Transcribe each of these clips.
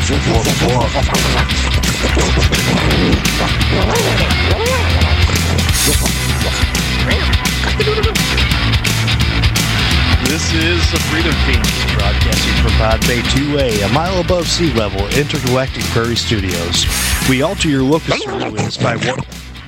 This is the Freedom Fiends, broadcasting from Pod Bay 2A, a mile above sea level, intergalactic prairie studios. We alter your locus winds by one.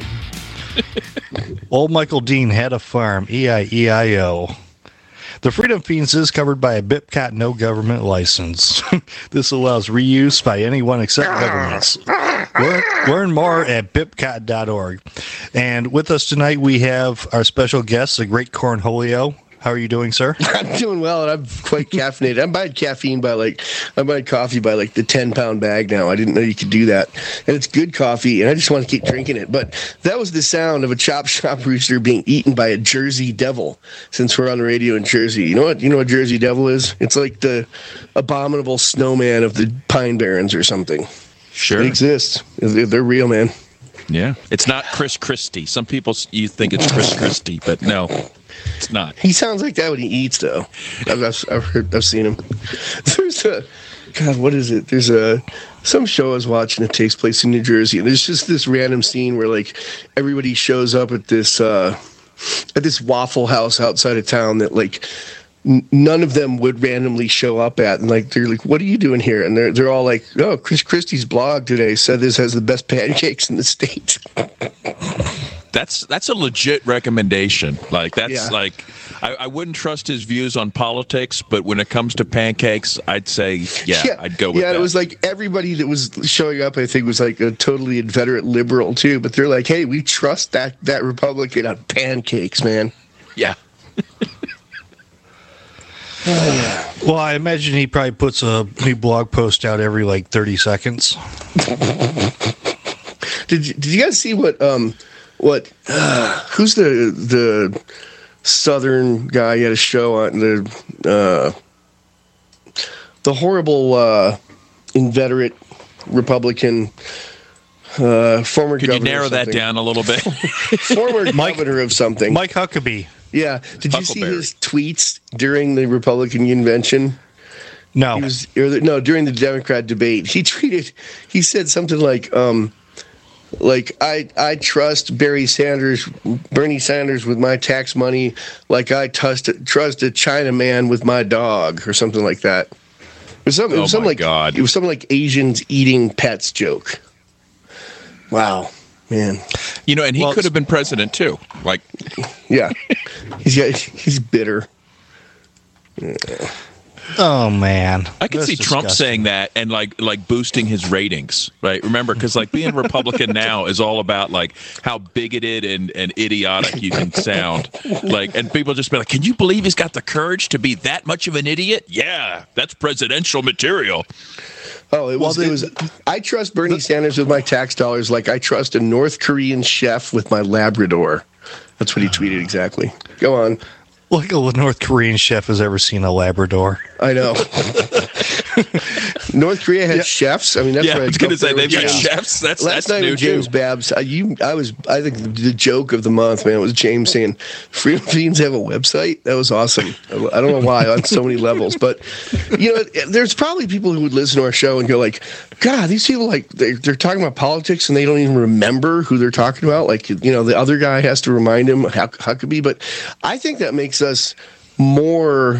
Old Michael Dean had a farm, E-I-E-I-O. The Freedom Fiends is covered by a BIPCOT no government license. This allows reuse by anyone except governments. Learn more at bipcot.org. And with us tonight, we have our special guest, the great Cornholio. How are you doing, sir? I'm doing well, and I'm quite caffeinated. I'm buying coffee by the 10-pound bag now. I didn't know you could do that. And it's good coffee, and I just want to keep drinking it. But that was the sound of a chop shop rooster being eaten by a Jersey Devil, since we're on the radio in Jersey. You know what Jersey Devil is? It's like the abominable snowman of the Pine Barrens or something. Sure. It exists. They're real, man. Yeah. It's not Chris Christie. Some people, you think it's Chris Christie, but no. It's not. He sounds like that when he eats, though. I've seen him. What is it? There's some show I was watching that takes place in New Jersey, and there's just this random scene where like everybody shows up at this Waffle House outside of town that like none of them would randomly show up at, and like they're like, "What are you doing here?" And they're all like, "Oh, Chris Christie's blog today said this has the best pancakes in the state." That's a legit recommendation. Like that's like I wouldn't trust his views on politics, but when it comes to pancakes, I'd say I'd go with that. Yeah, it was like everybody that was showing up, I think, was like a totally inveterate liberal too. But they're like, hey, we trust that Republican on pancakes, man. Yeah. Well, I imagine he probably puts a new blog post out every like 30 seconds. Did you guys see what who's the Southern guy? He had a show on the horrible inveterate Republican former Could governor. you narrow that down a little bit? Former governor of something. Mike Huckabee. Yeah. Did you see his tweets during the Republican convention? No. During the Democrat debate. He said something like I trust Bernie Sanders with my tax money like I trust a Chinaman with my dog, or something like that. It was something like Asians eating pets joke. Wow, man. And he could have been president too. Like, yeah, he's bitter. Yeah. Oh man, I can see Trump saying that and like boosting his ratings, right? Remember, because like being Republican now is all about like how bigoted and idiotic you can sound, like, and people just be like, "Can you believe he's got the courage to be that much of an idiot?" Yeah, that's presidential material. Oh, it was. I trust Bernie Sanders with my tax dollars like I trust a North Korean chef with my Labrador. That's what he tweeted exactly. Go on. Like a North Korean chef has ever seen a Labrador. I know. North Korea has chefs. I mean, that's I was going to say they've got chefs. Last that's night new with James too. Babs, I think the joke of the month, man, was James saying Freedom Fiends have a website. That was awesome. I don't know why on so many levels, but there's probably people who would listen to our show and go like, God, these people like they're talking about politics and they don't even remember who they're talking about. Like, the other guy has to remind him Huckabee. But I think that makes us more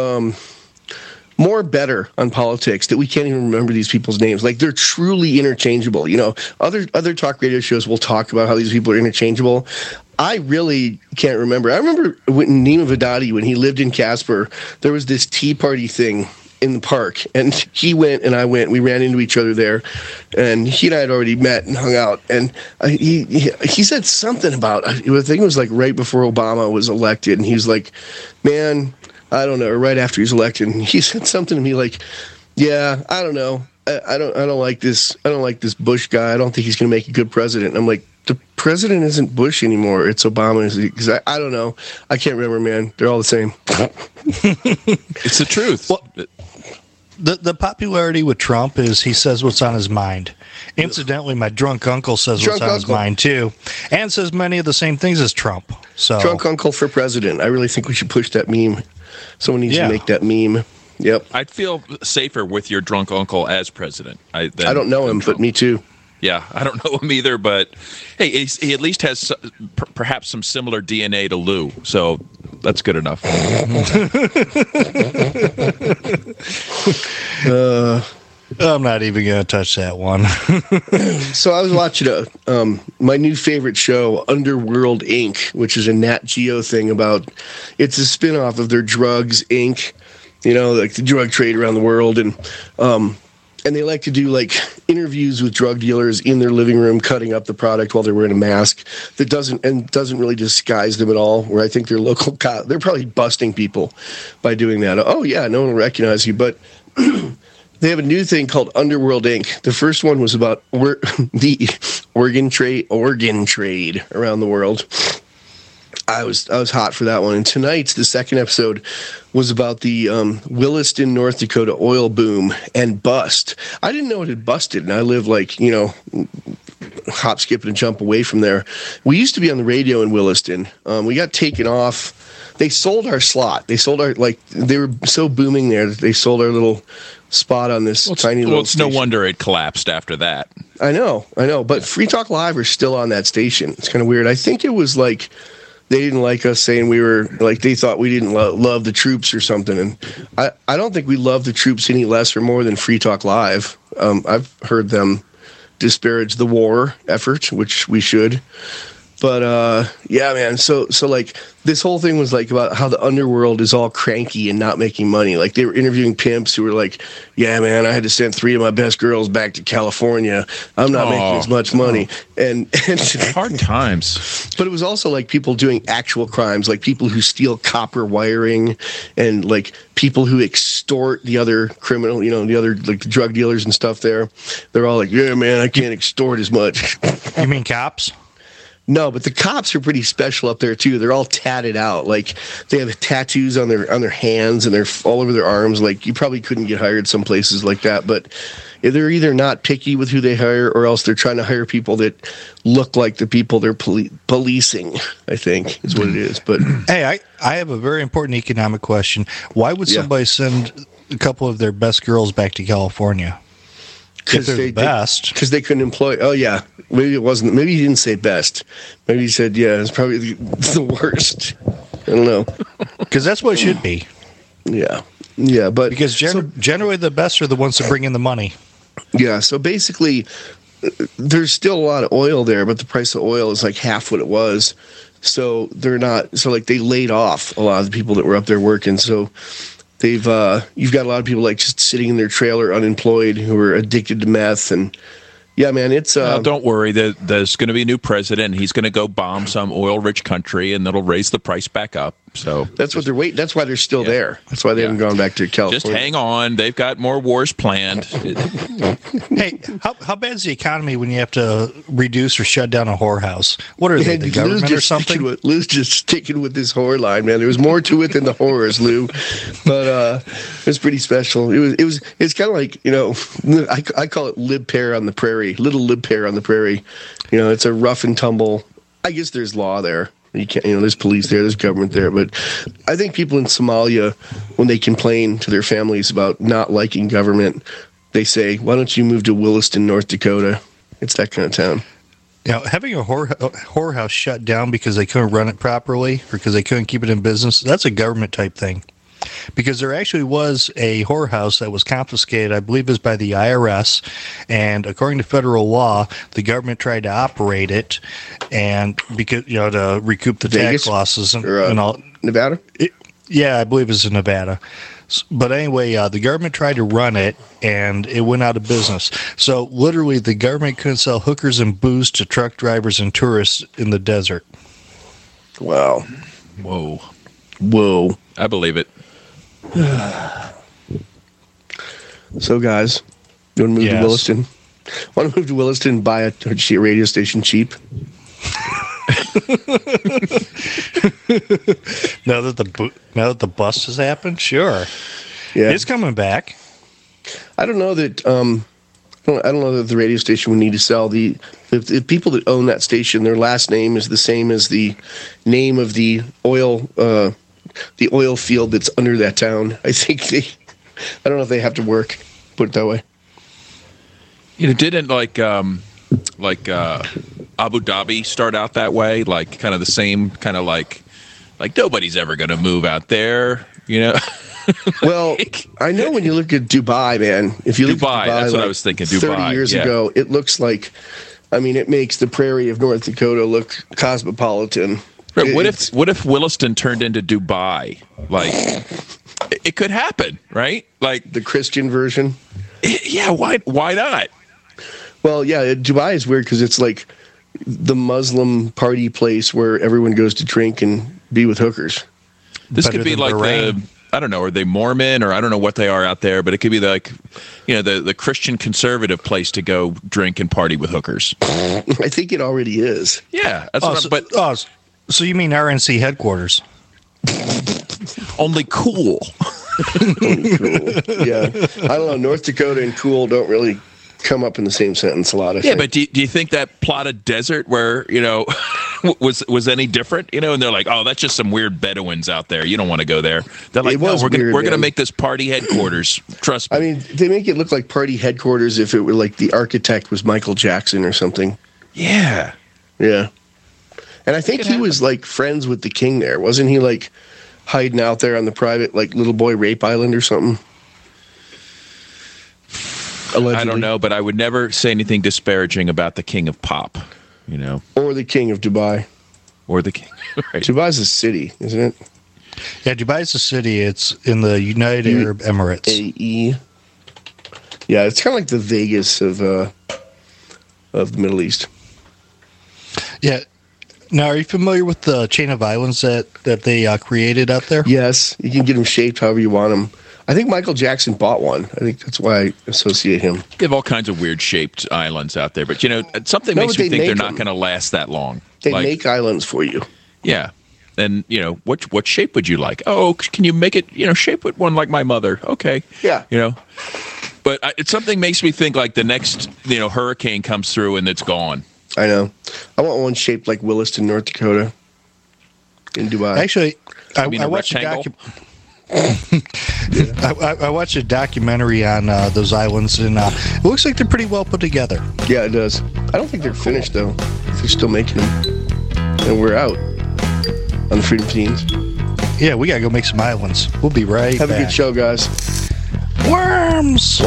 better on politics, that we can't even remember these people's names. Like, they're truly interchangeable. Other talk radio shows will talk about how these people are interchangeable. I really can't remember. I remember when Nima Vadadi, when he lived in Casper, there was this tea party thing in the park, and he went and I went. We ran into each other there, and he and I had already met and hung out. And he said something about, I think it was like right before Obama was elected, and he was like, man, I don't know, or right after he's elected, and he said something to me like, yeah, I don't know, I don't like this Bush guy. I don't think he's going to make a good president. And I'm like, the president isn't Bush anymore. It's Obama. I don't know. I can't remember, man. They're all the same. It's the truth. Well, the popularity with Trump is he says what's on his mind. Incidentally, my drunk uncle says what's on his mind too, and says many of the same things as Trump. So, drunk uncle for president. I really think we should push that meme. Someone needs to make that meme. Yep. I'd feel safer with your drunk uncle as president. I don't know him, but me too. Yeah, I don't know him either, but hey, he at least has perhaps some similar DNA to Lou, so that's good enough. I'm not even going to touch that one. So I was watching my new favorite show, Underworld Inc., which is a Nat Geo thing about, it's a spinoff of their Drugs Inc., like the drug trade around the world. And they like to do like interviews with drug dealers in their living room, cutting up the product while they're wearing a mask that doesn't really disguise them at all. Where I think their local cop, they're probably busting people by doing that. Oh yeah, no one will recognize you. But they have a new thing called Underworld Inc. The first one was about the organ trade around the world. I was hot for that one. And tonight's, the second episode, was about the Williston, North Dakota oil boom and bust. I didn't know it had busted, and I live hop, skip, and a jump away from there. We used to be on the radio in Williston. We got taken off. They sold our slot. They sold our, they were so booming there that they sold our little spot on this tiny little station. No wonder it collapsed after that. I know. But Free Talk Live are still on that station. It's kind of weird. I think it was they didn't like us saying we were they thought we didn't love the troops or something. And I don't think we love the troops any less or more than Free Talk Live. I've heard them disparage the war effort, which we should. But yeah, man. So this whole thing was about how the underworld is all cranky and not making money. They were interviewing pimps who were like, "Yeah, man, I had to send 3 of my best girls back to California. I'm not making as much money." And hard times. But it was also people doing actual crimes, people who steal copper wiring, and people who extort the other criminal, the other the drug dealers and stuff. They're all like, "Yeah, man, I can't extort as much." You mean cops? No, but the cops are pretty special up there too. They're all tatted out. They have tattoos on their hands, and they're all over their arms. You probably couldn't get hired some places like that. But they're either not picky with who they hire, or else they're trying to hire people that look like the people they're policing, I think is what it is. But hey, I have a very important economic question. Why would somebody send a couple of their best girls back to California? Because they're the best. Because they couldn't employ. Oh yeah, maybe it wasn't. Maybe he didn't say best. Maybe he said, yeah, it's probably the worst. I don't know. Because that's what it should be. Yeah, but because generally the best are the ones that bring in the money. Yeah. So basically, there's still a lot of oil there, but the price of oil is half what it was. So they're not. So they laid off a lot of the people that were up there working. So you've got a lot of people just sitting in their trailer unemployed who are addicted to meth. And yeah, man, it's don't worry, there's going to be a new president. He's going to go bomb some oil rich country, and that'll raise the price back up. So that's what they're waiting. That's why they're still there. That's why they haven't gone back to California. Just hang on. They've got more wars planned. Hey, how bad is the economy when you have to reduce or shut down a whorehouse? What are they, the government or something? Lou's just sticking with this whore line, man. There was more to it than the horrors, Lou. But it was pretty special. It's kind of I call it lib pair on the prairie, little lib pair on the prairie. It's a rough and tumble. I guess there's law there. You can't, there's police there, there's government there, but I think people in Somalia, when they complain to their families about not liking government, they say, "Why don't you move to Williston, North Dakota?" It's that kind of town. Having a whorehouse shut down because they couldn't run it properly or because they couldn't keep it in business, that's a government type thing. Because there actually was a whorehouse that was confiscated, I believe, is by the IRS, and according to federal law, the government tried to operate it, and because to recoup the Vegas? tax losses and all. Nevada? Yeah, I believe it's in Nevada. But anyway, the government tried to run it, and it went out of business. So literally, the government couldn't sell hookers and booze to truck drivers and tourists in the desert. Wow. Whoa. I believe it. So, guys, you want to move to Williston? Want to move to Williston and buy a radio station cheap? Now that the bust has happened, sure. Yeah, it's coming back. I don't know that. I don't know that the radio station would need to sell the people that own that station. Their last name is the same as the name of the oil field that's under that town. I think I don't know if they have to work. Put it that way. Didn't like Abu Dhabi start out that way? Like kind of the same kind of like nobody's ever going to move out there, Well, I know when you look at Dubai, man. If you look Dubai, at Dubai, that's what I was thinking. Dubai, 30 years ago, it looks like. I mean, it makes the prairie of North Dakota look cosmopolitan. Right, what if Williston turned into Dubai? Like, it could happen, right? Like the Christian version. Yeah, why not? Well, yeah, Dubai is weird because it's like the Muslim party place where everyone goes to drink and be with hookers. This could be like I don't know, are they Mormon or I don't know what they are out there, but it could be like, the Christian conservative place to go drink and party with hookers. I think it already is. Yeah, that's so you mean RNC headquarters? Only cool. Only cool. Yeah, I don't know. North Dakota and cool don't really come up in the same sentence a lot. I think. But do you think that plot of desert where was any different? And they're like, oh, that's just some weird Bedouins out there. You don't want to go there. They're like, no, we're gonna make this party headquarters. Trust me. I mean, they make it look like party headquarters if it were like the architect was Michael Jackson or something. Yeah. Yeah. And I think he was like friends with the king there, wasn't he? Like hiding out there on the private like Little Boy Rape Island or something. Allegedly. I don't know, but I would never say anything disparaging about the king of pop, Or the king of Dubai. Or the king. Right. Dubai's a city, isn't it? Yeah, Dubai's a city. It's in the United Arab Emirates. AE. Yeah, it's kind of like the Vegas of the Middle East. Yeah. Now, are you familiar with the chain of islands that they created out there? Yes, you can get them shaped however you want them. I think Michael Jackson bought one. I think that's why I associate him. You have all kinds of weird shaped islands out there, but something makes me think they're not going to last that long. They make islands for you. Yeah. And, what shape would you like? Oh, can you make it, shape it one like my mother? Okay. Yeah. But something makes me think like the next, hurricane comes through and it's gone. I know. I want one shaped like Williston, North Dakota in Dubai. Actually, I watched I watched a documentary on those islands, and it looks like they're pretty well put together. Yeah, it does. I don't think they're finished, though. They're still making them. And we're out on the Freedom Fiends. Yeah, we got to go make some islands. We'll be right back. Have a good show, guys. Worms!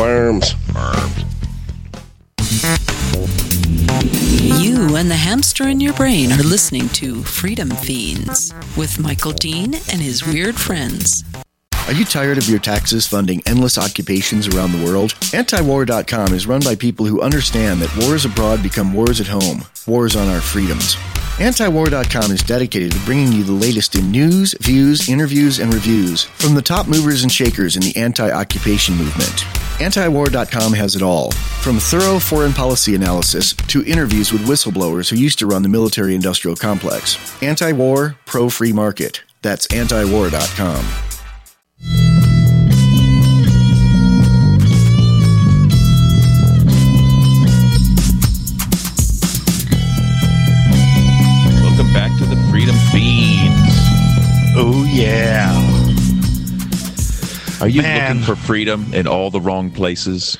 You and the hamster in your brain are listening to Freedom Fiends with Michael Dean and his weird friends. Are you tired of your taxes funding endless occupations around the world? Antiwar.com is run by people who understand that wars abroad become wars at home, wars on our freedoms. Antiwar.com is dedicated to bringing you the latest in news, views, interviews, and reviews from the top movers and shakers in the anti-occupation movement. Antiwar.com has it all, from thorough foreign policy analysis to interviews with whistleblowers who used to run the military-industrial complex. Anti-war, pro-free market. That's antiwar.com. Welcome back to the Freedom Fiends. Oh, yeah. Are you looking for freedom in all the wrong places?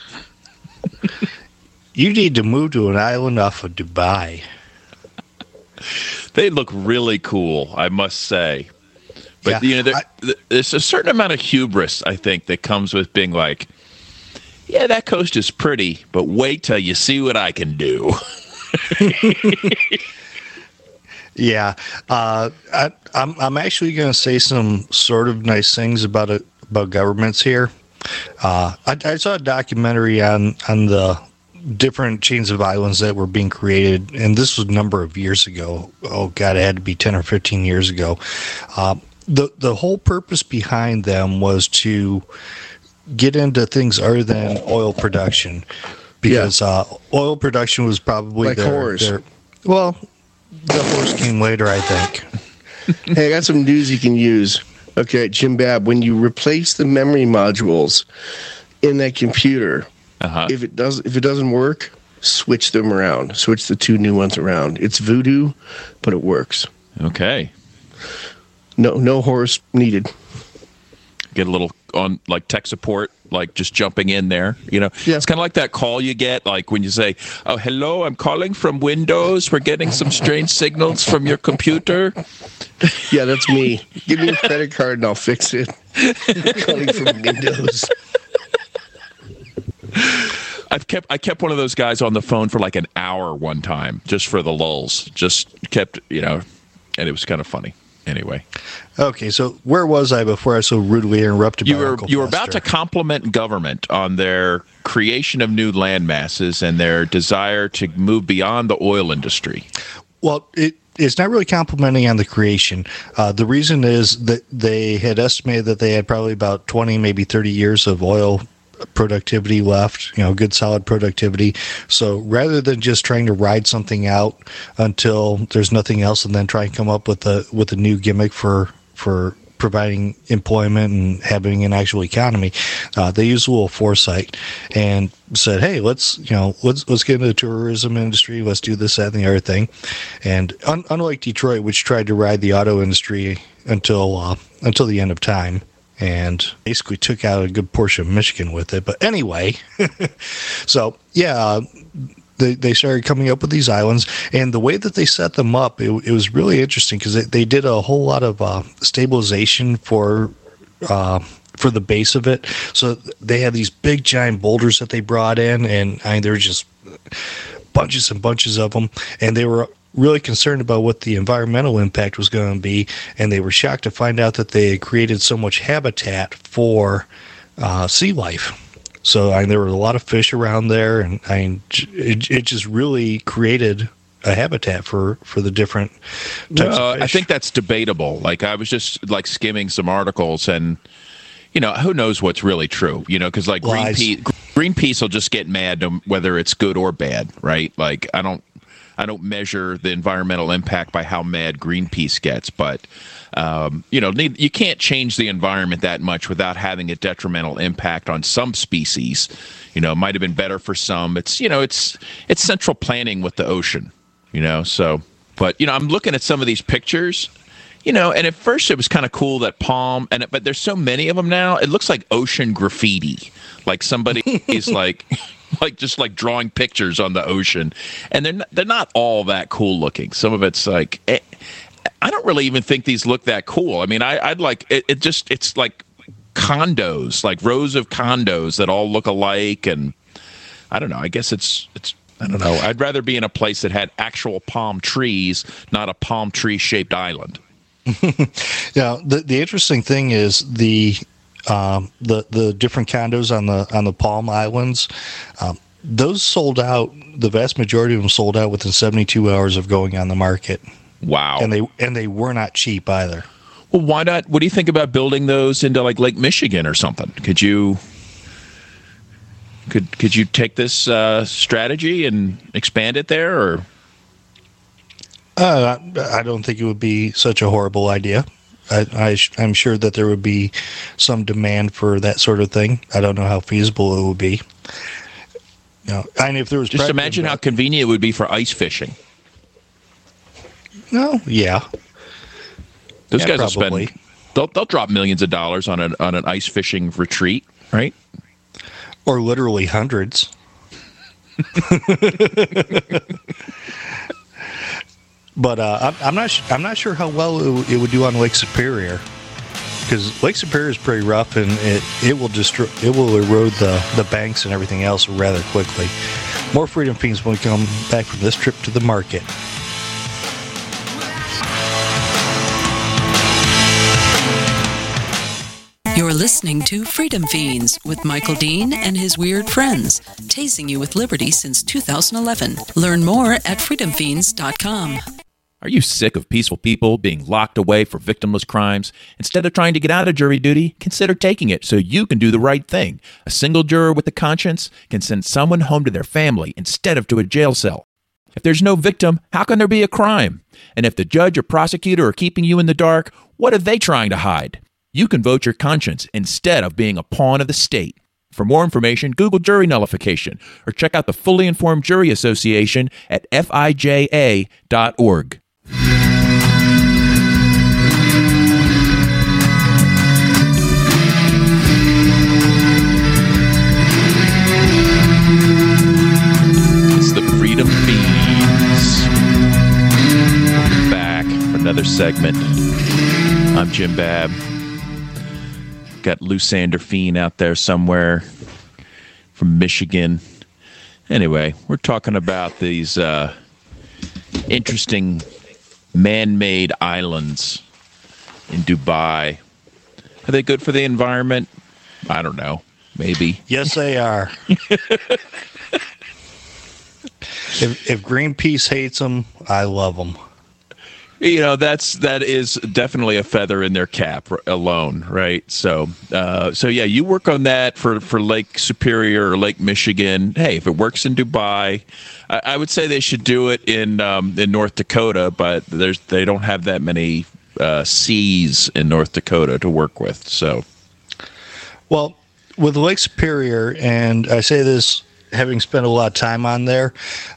You need to move to an island off of Dubai. They look really cool, I must say. But, there's a certain amount of hubris, I think, that comes with being like, yeah, that coast is pretty, but wait till you see what I can do. Yeah. I'm actually going to say some sort of nice things about governments here. I saw a documentary on the different chains of islands that were being created, and this was a number of years ago. Oh, God, it had to be 10 or 15 years ago. The whole purpose behind them was to get into things other than oil production, because oil production was probably like whores. Well, the horse came later, I think. Hey, I got some news you can use. Okay, Jim Babb, when you replace the memory modules in that computer, if it doesn't work, switch them around. Switch the two new ones around. It's voodoo, but it works. Okay. No horse needed. Get a little on like tech support, like just jumping in there. You know, It's kind of like that call you get, like when you say, "Oh, hello, I'm calling from Windows. We're getting some strange signals from your computer." Yeah, that's me. Give me a credit card and I'll fix it. Calling from Windows. I kept one of those guys on the phone for like an hour one time, just for the lulls. Just kept, and it was kind of funny. Anyway. Okay, so where was I before I was so rudely interrupted by Uncle You were Fester? about to compliment government on their creation of new land masses and their desire to move beyond the oil industry. Well, it's not really complimenting on the creation. The reason is that they had estimated that they had probably about 20, maybe 30 years of oil productivity left, good solid productivity. So rather than just trying to ride something out until there's nothing else and then try and come up with a new gimmick for providing employment and having an actual economy, they used a little foresight and said, "Hey, let's get into the tourism industry. Let's do this, that, and the other thing." And unlike Detroit, which tried to ride the auto industry until the end of time, and basically took out a good portion of Michigan with it. But anyway, so yeah, they started coming up with these islands, and the way that they set them up, it was really interesting because they did a whole lot of stabilization for the base of it. So they had these big giant boulders that they brought in, and there were just bunches and bunches of them, and they were really concerned about what the environmental impact was going to be, and they were shocked to find out that they had created so much habitat for sea life. So there were a lot of fish around there, and it just really created a habitat for the different types of fish. I think that's debatable. Like, I was just like skimming some articles, and who knows what's really true? Because like Greenpeace will just get mad whether it's good or bad, right? Like, I don't measure the environmental impact by how mad Greenpeace gets, but you can't change the environment that much without having a detrimental impact on some species. It might have been better for some. It's central planning with the ocean. So, but I'm looking at some of these pictures. And at first it was kind of cool that palm, but there's so many of them now. It looks like ocean graffiti. Like somebody is like just like drawing pictures on the ocean, and they're not all that cool looking. Some of it's like, I don't really even think these look that cool. I mean, I'd like it. It's like condos, like rows of condos that all look alike, and I don't know. I guess it's. I don't know. I'd rather be in a place that had actual palm trees, not a palm tree shaped island. Yeah. The interesting thing is the different condos on the Palm Islands, those sold out. The vast majority of them sold out within 72 hours of going on the market. Wow! And they were not cheap either. Well, why not? What do you think about building those into like Lake Michigan or something? Could you take this strategy and expand it there, or? I don't think it would be such a horrible idea. I'm sure that there would be some demand for that sort of thing. I don't know how feasible it would be. And if there was just imagine how convenient it would be for ice fishing. No, yeah. Those guys probably will spend. They'll drop millions of dollars on an ice fishing retreat, right? Or literally hundreds. But I'm not sure how well it would do on Lake Superior, because Lake Superior is pretty rough, and it will erode the banks and everything else rather quickly. More Freedom Fiends when we come back from this trip to the market. You're listening to Freedom Fiends with Michael Dean and his weird friends, tasing you with liberty since 2011. Learn more at freedomfiends.com. Are you sick of peaceful people being locked away for victimless crimes? Instead of trying to get out of jury duty, consider taking it so you can do the right thing. A single juror with a conscience can send someone home to their family instead of to a jail cell. If there's no victim, how can there be a crime? And if the judge or prosecutor are keeping you in the dark, what are they trying to hide? You can vote your conscience instead of being a pawn of the state. For more information, Google jury nullification or check out the Fully Informed Jury Association at fija.org. segment. I'm Jim Babb. Got Lusander Fiend out there somewhere from Michigan. Anyway, we're talking about these interesting man-made islands in Dubai. Are they good for the environment? I don't know. Maybe. Yes, they are. If Greenpeace hates them, I love them. You know, that is definitely a feather in their cap alone, right? So yeah, you work on that for Lake Superior or Lake Michigan. Hey, if it works in Dubai, I would say they should do it in North Dakota, but they don't have that many seas in North Dakota to work with. So, well, with Lake Superior, and I say this having spent a lot of time on there,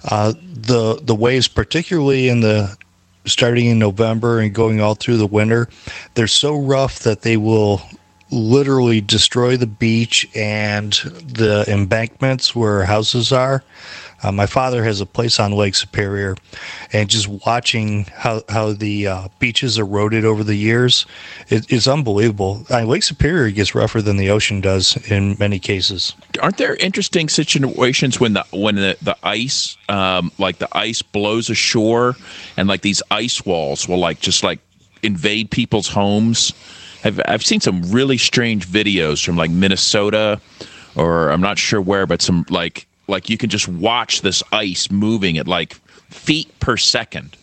the waves, particularly starting in November and going all through the winter, they're so rough that they will literally destroy the beach and the embankments where houses are. My father has a place on Lake Superior, and just watching how the beaches eroded over the years, it's unbelievable. Lake Superior gets rougher than the ocean does in many cases. Aren't there interesting situations when the ice, like the ice blows ashore, and like these ice walls will just invade people's homes? I've seen some really strange videos from like Minnesota, or I'm not sure where, but some like you can just watch this ice moving at like feet per second,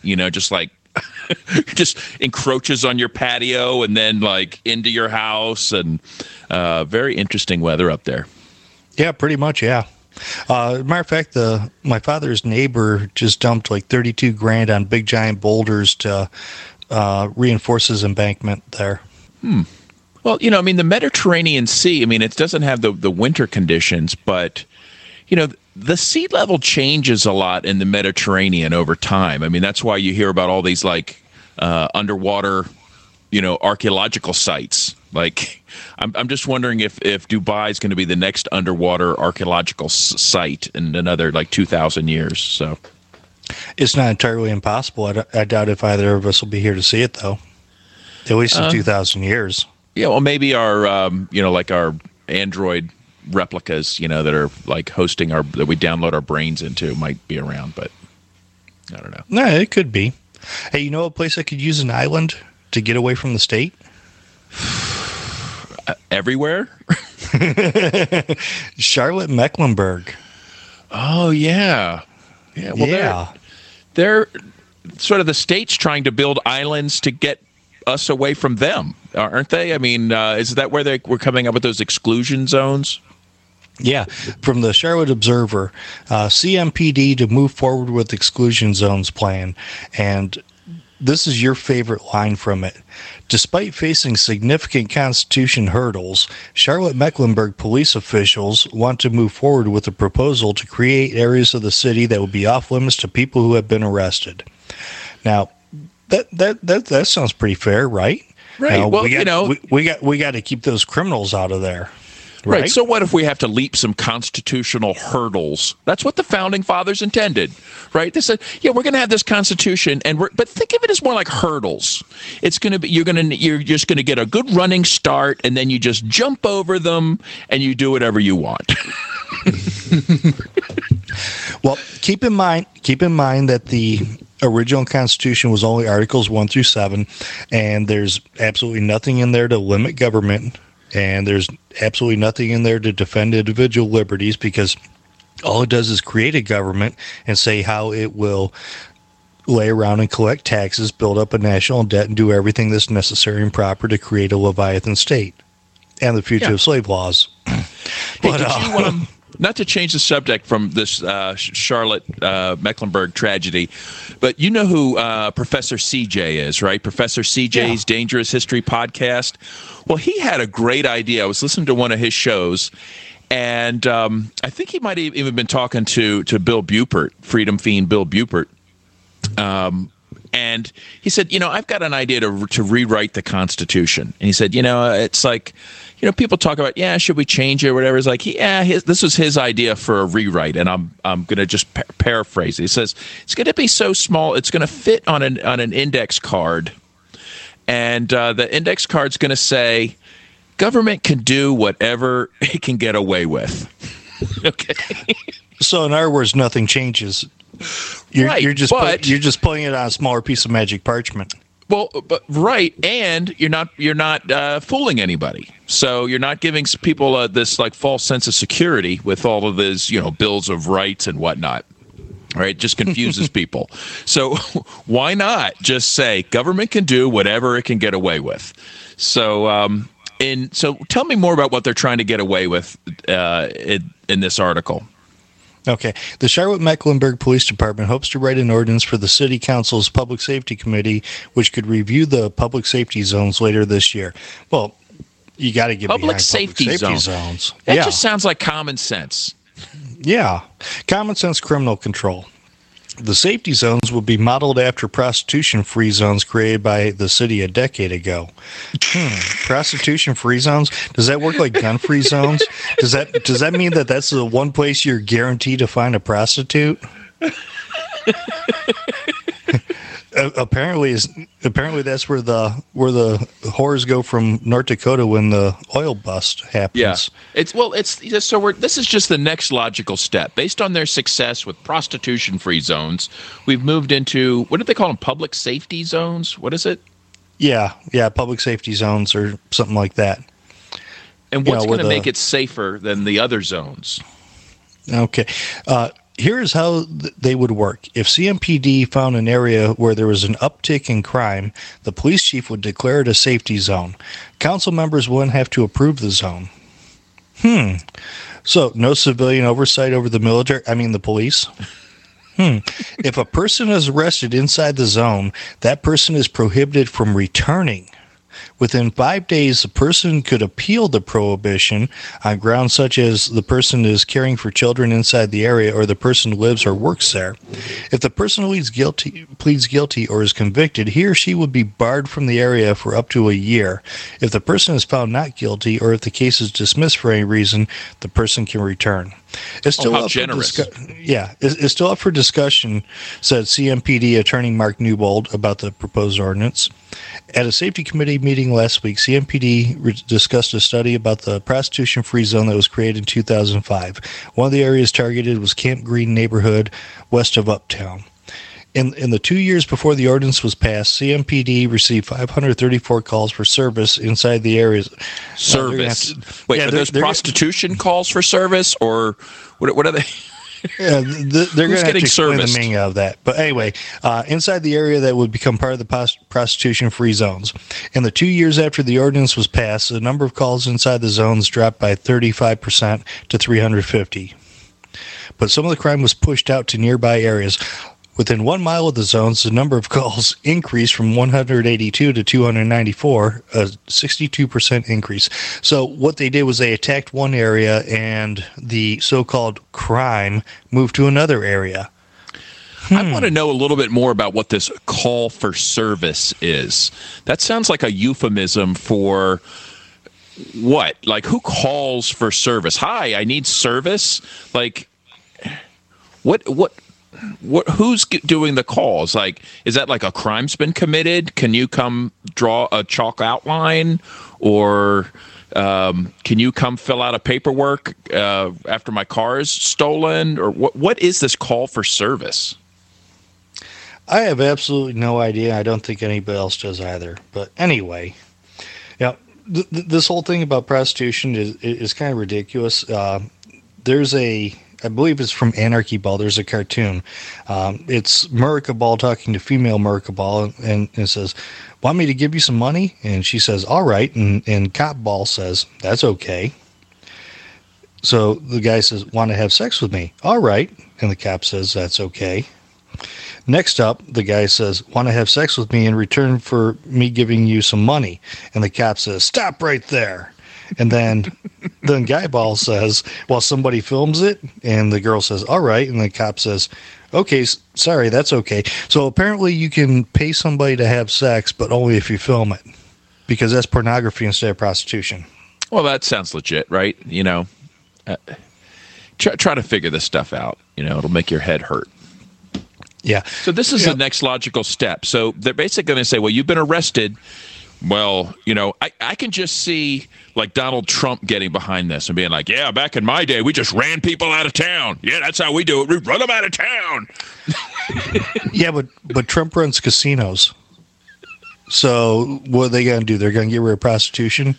just encroaches on your patio and then like into your house, and very interesting weather up there. Yeah, pretty much. Yeah. Matter of fact, my father's neighbor just dumped like $32,000 on big giant boulders to reinforce his embankment there. Well, the Mediterranean Sea, it doesn't have the winter conditions, but the sea level changes a lot in the Mediterranean over time. That's why you hear about all these like underwater, archaeological sites. Like, I'm just wondering if Dubai is going to be the next underwater archaeological site in another like 2,000 years. So it's not entirely impossible. I doubt if either of us will be here to see it, though. At least in 2,000 years. Yeah, well, maybe our, like our Android replicas, that are like hosting that we download our brains into might be around, but I don't know. No, it could be. Hey, a place that could use an island to get away from the state? Everywhere? Charlotte, Mecklenburg. Oh, yeah. Yeah. Well, yeah. They're sort of the state's trying to build islands to get us away from them, aren't they? Is that where we're coming up with those exclusion zones? Yeah, from the Charlotte Observer, CMPD to move forward with exclusion zones plan. And this is your favorite line from it. Despite facing significant constitution hurdles, Charlotte-Mecklenburg police officials want to move forward with a proposal to create areas of the city that would be off limits to people who have been arrested. Now, that sounds pretty fair, right? Right. Well, we got to keep those criminals out of there. Right. So what if we have to leap some constitutional hurdles? That's what the founding fathers intended, right? They said, "Yeah, we're going to have this constitution, but think of it as more like hurdles. It's going to be you're just going to get a good running start, and then you just jump over them, and you do whatever you want." Well, keep in mind that the original Constitution was only Articles 1 through 7, and there's absolutely nothing in there to limit government. And there's absolutely nothing in there to defend individual liberties, because all it does is create a government and say how it will lay around and collect taxes, build up a national debt, and do everything that's necessary and proper to create a Leviathan state and the fugitive slave laws. But, not to change the subject from this Charlotte Mecklenburg tragedy, but you know who Professor CJ is, right? Professor CJ's Dangerous History podcast. Well, he had a great idea. I was listening to one of his shows, and I think he might have even been talking to Bill Bupert, Freedom Fiend Bill Bupert. And he said, I've got an idea to rewrite the Constitution. And he said, it's like, people talk about, should we change it or whatever. It's like, this was his idea for a rewrite. And I'm going to just paraphrase it. He says, it's going to be so small, it's going to fit on an index card and the index card's going to say, government can do whatever it can get away with. Okay. So in other words, nothing changes. You're just putting it on a smaller piece of magic parchment. Well, but right, and you're not fooling anybody. So you're not giving people this like false sense of security with all of these, bills of rights and whatnot. Right, it just confuses people. So why not just say government can do whatever it can get away with? So so tell me more about what they're trying to get away with in this article. Okay. The Charlotte-Mecklenburg Police Department hopes to write an ordinance for the City Council's Public Safety Committee, which could review the public safety zones later this year. Well, you got to get public behind safety public safety zones. That just sounds like common sense. Yeah. Common sense criminal control. The safety zones will be modeled after prostitution-free zones created by the city a decade ago. Prostitution-free zones? Does that work like gun-free zones? Does that mean that that's the one place you're guaranteed to find a prostitute? Apparently that's where the whores go from North Dakota when the oil bust happens. Yeah, this is just the next logical step. Based on their success with prostitution-free zones, we've moved into, what do they call them? Public safety zones? What is it? Yeah, public safety zones or something like that. And what's going to make it safer than the other zones? Okay. Here's how they would work. If CMPD found an area where there was an uptick in crime, the police chief would declare it a safety zone. Council members wouldn't have to approve the zone. So no civilian oversight over the police? If a person is arrested inside the zone, that person is prohibited from returning. Within 5 days, the person could appeal the prohibition on grounds such as the person is caring for children inside the area or the person lives or works there. If the person pleads guilty or is convicted, he or she would be barred from the area for up to a year. If the person is found not guilty or if the case is dismissed for any reason, the person can return. It's still how generous. It's still up for discussion, said CMPD Attorney Mark Newbold about the proposed ordinance. At a safety committee meeting last week, CMPD discussed a study about the prostitution-free zone that was created in 2005. One of the areas targeted was Camp Green neighborhood west of Uptown. In the 2 years before the ordinance was passed, CMPD received 534 calls for service inside the areas. Service? Are those prostitution calls for service, or what are they? Yeah, they're going to have to explain the meaning of that. But anyway, inside the area that would become part of the prostitution-free zones. In the 2 years after the ordinance was passed, the number of calls inside the zones dropped by 35% to 350. But some of the crime was pushed out to nearby areas. Within 1 mile of the zones, the number of calls increased from 182 to 294, a 62% increase. So what they did was they attacked one area, and the so-called crime moved to another area. I want to know a little bit more about what this call for service is. That sounds like a euphemism for what? Like, who calls for service? Hi, I need service? Like, what who's doing the calls? Like, is that like a crime's been committed? Can you come draw a chalk outline, or can you come fill out a paperwork after my car is stolen? Or what is this call for service? I have absolutely no idea. I don't think anybody else does either. But anyway, this whole thing about prostitution is kind of ridiculous. There's I believe it's from Anarchy Ball. There's a cartoon. It's Murica Ball talking to female Murica Ball, and it says, "Want me to give you some money?" And she says, "All right." And Cop Ball says, "That's okay." So the guy says, "Want to have sex with me?" "All right." And the cop says, "That's okay." Next up, the guy says, "Want to have sex with me in return for me giving you some money?" And the cop says, "Stop right there." And then Guy Ball says, well, somebody films it, and the girl says, "All right." And the cop says, "Okay, sorry, that's okay." So apparently you can pay somebody to have sex, but only if you film it, because that's pornography instead of prostitution. Well, that sounds legit, right? Try to figure this stuff out. It'll make your head hurt. Yeah. So this is the next logical step. So they're basically going to say, well, you've been arrested. Well, I can just see like Donald Trump getting behind this and being like, yeah, back in my day, we just ran people out of town. Yeah, that's how we do it. We run them out of town. Yeah, but Trump runs casinos. So what are they going to do? They're going to get rid of prostitution?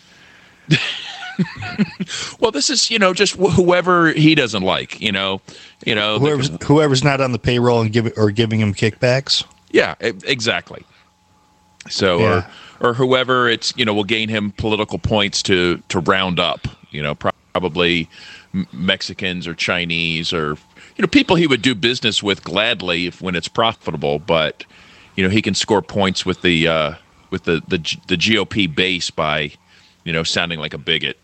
Well, this is, just whoever he doesn't like, Whoever's not on the payroll and giving him kickbacks? Yeah, exactly. So, Yeah. or whoever will gain him political points to round up, probably Mexicans or Chinese or, people he would do business with gladly when it's profitable. But, he can score points with the GOP base by, sounding like a bigot.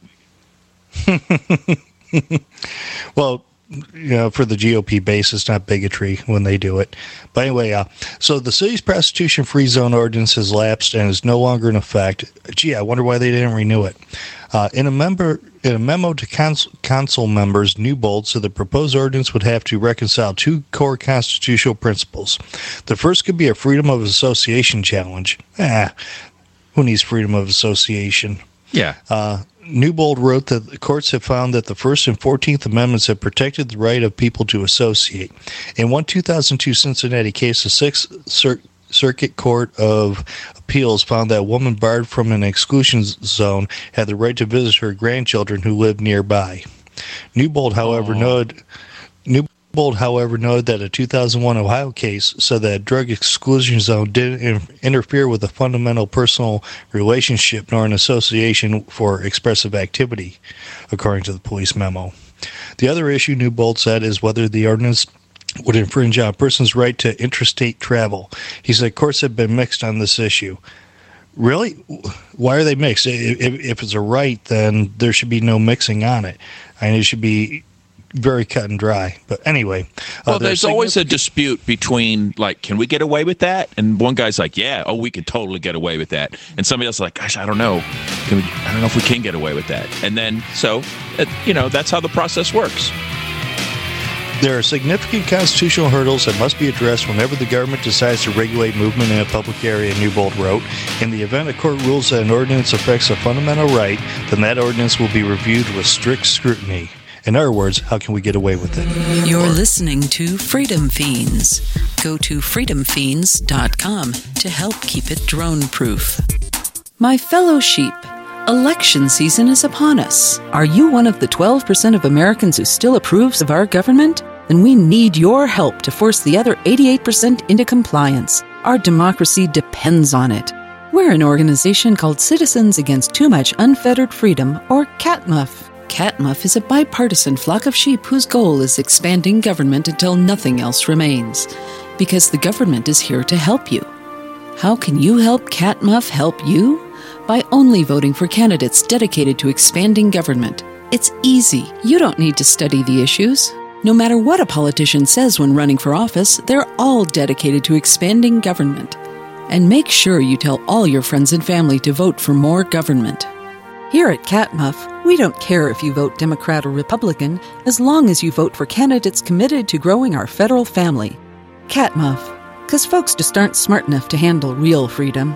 Well, for the GOP base, it's not bigotry when they do it. But anyway, so the city's prostitution-free zone ordinance has lapsed and is no longer in effect. Gee, I wonder why they didn't renew it. In a memo to council members, Newbold said the proposed ordinance would have to reconcile two core constitutional principles. The first could be a freedom of association challenge. Who needs freedom of association? Yeah. Newbold wrote that the courts have found that the First and 14th Amendments have protected the right of people to associate. In one 2002 Cincinnati case, the Sixth Circuit Court of Appeals found that a woman barred from an exclusion zone had the right to visit her grandchildren who lived nearby. Newbold, however, noted that a 2001 Ohio case said that a drug exclusion zone didn't interfere with a fundamental personal relationship nor an association for expressive activity, according to the police memo. The other issue, Newbold said, is whether the ordinance would infringe on a person's right to interstate travel. He said courts have been mixed on this issue. Really? Why are they mixed? If it's a right, then there should be no mixing on it. And it should be very cut and dry. But anyway. Well, there's always a dispute between, like, can we get away with that? And one guy's like, yeah, we can totally get away with that. And somebody else is like, gosh, I don't know. I don't know if we can get away with that. And then, that's how the process works. There are significant constitutional hurdles that must be addressed whenever the government decides to regulate movement in a public area, Newbold wrote. In the event a court rules that an ordinance affects a fundamental right, then that ordinance will be reviewed with strict scrutiny. In other words, how can we get away with it? You're listening to Freedom Fiends. Go to freedomfiends.com to help keep it drone-proof. My fellow sheep, election season is upon us. Are you one of the 12% of Americans who still approves of our government? Then we need your help to force the other 88% into compliance. Our democracy depends on it. We're an organization called Citizens Against Too Much Unfettered Freedom, or CATMUF. CATMUF is a bipartisan flock of sheep whose goal is expanding government until nothing else remains. Because the government is here to help you. How can you help CATMUF help you? By only voting for candidates dedicated to expanding government. It's easy. You don't need to study the issues. No matter what a politician says when running for office, they're all dedicated to expanding government. And make sure you tell all your friends and family to vote for more government. Here at CATMUF, we don't care if you vote Democrat or Republican, as long as you vote for candidates committed to growing our federal family. CATMUF, because folks just aren't smart enough to handle real freedom.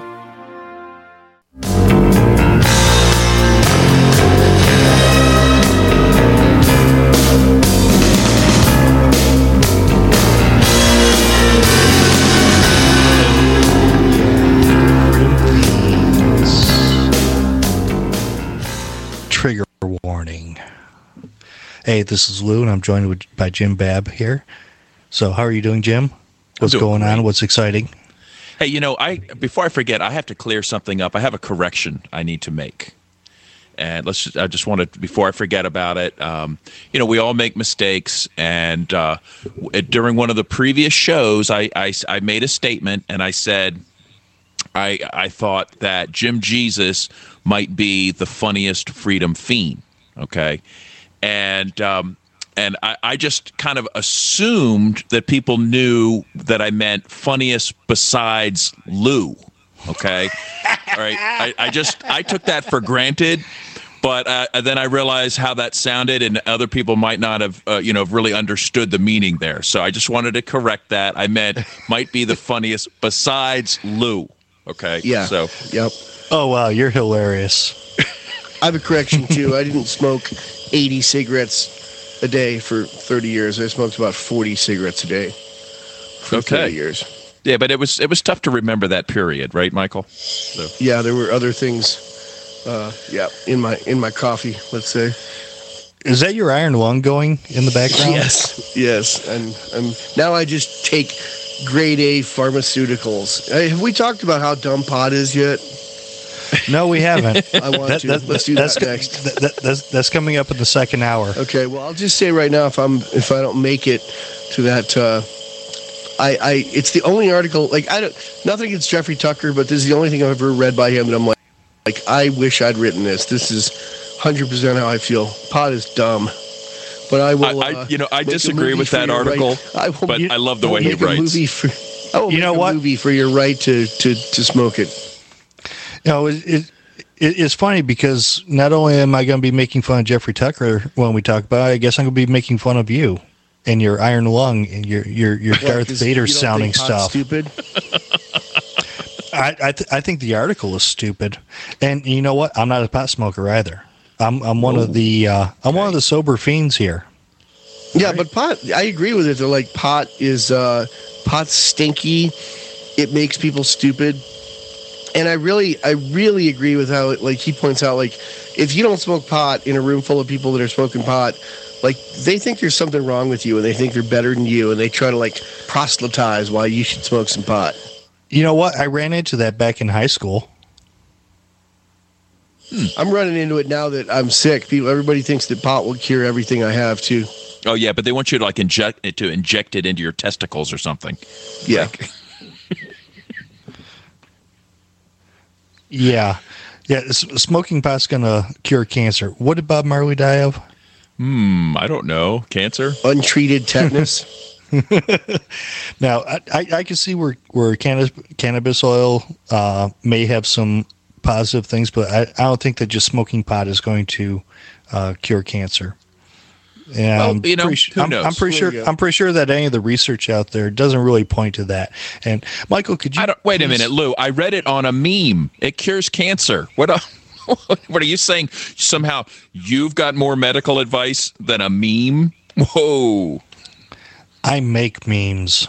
Trigger warning. Hey, this is Lou, and I'm joined by Jim Babb here. So how are you doing, Jim? What's going on? What's exciting? Hey, before I forget, I have to clear something up. I have a correction I need to make. And I just wanted, before I forget about it, we all make mistakes. And during one of the previous shows, I made a statement, and I said I thought that Jim Jesus might be the funniest freedom fiend. Okay, and I just kind of assumed that people knew that I meant funniest besides Lou. Okay, all right. I took that for granted. But then I realized how that sounded, and other people might not have, really understood the meaning there. So I just wanted to correct that. I meant might be the funniest besides Lou. Okay. Yeah. So Yep. Oh, wow, you're hilarious. I have a correction too. I didn't smoke 80 cigarettes a day for 30 years. I smoked about 40 cigarettes a day for 30 years. yeah, but it was tough to remember that period, right, Michael? So. Yeah, there were other things. In my coffee, let's say. Is that your iron lung going in the background? Yes. And now I just take grade A pharmaceuticals. Have we talked about how dumb pot is yet? No, we haven't. I want to. Let's do that next. That's coming up in the second hour. Okay. Well, I'll just say right now, if I don't make it to that, it's the only article. Like nothing against Jeffrey Tucker, but this is the only thing I've ever read by him that I'm like I wish I'd written this. This is 100% how I feel. Pot is dumb. But I will. I disagree with that article. But I love the way he writes. I will make a movie for your right to smoke it. It's funny because not only am I going to be making fun of Jeffrey Tucker when we talk about it, I guess I'm going to be making fun of you and your iron lung and your Darth Vader sounding stuff. Stupid. I think the article is stupid, and you know what? I'm not a pot smoker either. I'm one of the one of the sober fiends here. Yeah, right? But pot. I agree with it. They're like pot's stinky. It makes people stupid. And I really agree with how he points out, if you don't smoke pot in a room full of people that are smoking pot, they think there's something wrong with you and they think they're better than you and they try to proselytize why you should smoke some pot. You know what? I ran into that back in high school. I'm running into it now that I'm sick. Everybody thinks that pot will cure everything I have too. Oh yeah, but they want you to inject it into your testicles or something. Yeah. Yeah. Smoking pot's gonna cure cancer. What did Bob Marley die of? I don't know. Cancer? Untreated tetanus. Now, I can see where cannabis oil may have some positive things, but I don't think that just smoking pot is going to cure cancer. And who knows? I'm pretty sure that any of the research out there doesn't really point to that. And Michael, could you wait a minute, Lou? I read it on a meme. It cures cancer. What are you saying? Somehow you've got more medical advice than a meme? Whoa! I make memes.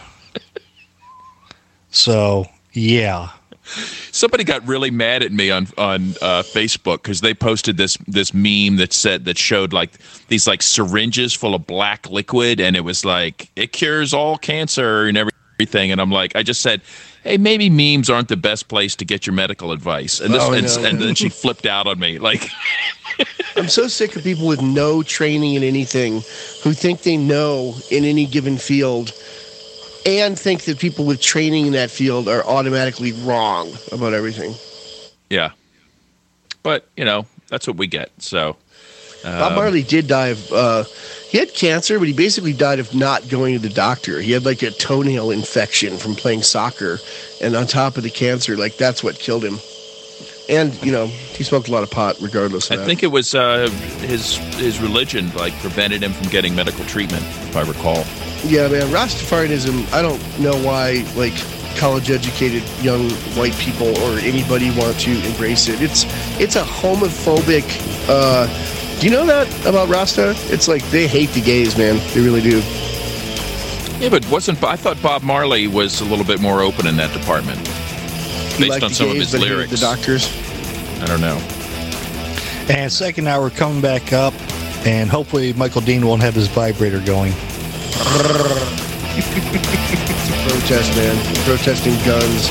So yeah. Somebody got really mad at me on Facebook because they posted this meme that showed these syringes full of black liquid, and it was it cures all cancer and everything. And I just said, hey, maybe memes aren't the best place to get your medical advice. And and then she flipped out on me I'm so sick of people with no training in anything who think they know in any given field and think that people with training in that field are automatically wrong about everything. Yeah. But, that's what we get. So Bob Marley did die of he had cancer, but he basically died of not going to the doctor. He had a toenail infection from playing soccer, and on top of the cancer, that's what killed him. And, he smoked a lot of pot regardless of that. I think it was his religion prevented him from getting medical treatment, if I recall. Yeah, man, Rastafarianism, I don't know why, college-educated young white people or anybody want to embrace it. It's a homophobic, do you know that about Rasta? It's they hate the gays, man. They really do. Yeah, but I thought Bob Marley was a little bit more open in that department. Based on some of his lyrics. The doctors? I don't know. And second hour coming back up, and hopefully Michael Dean won't have his vibrator going. It's a protest, man. Protesting guns.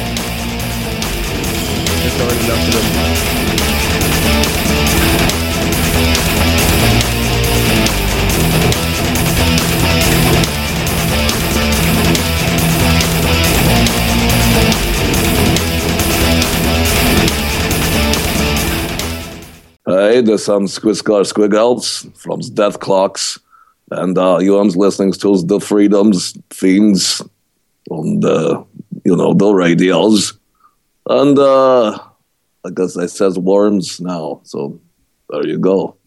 There aren't enough of them. Hey, there's some Squiggles from Death Clocks, and you are listening to the Freedoms Fiends on the radios, and I guess I says worms now, so there you go.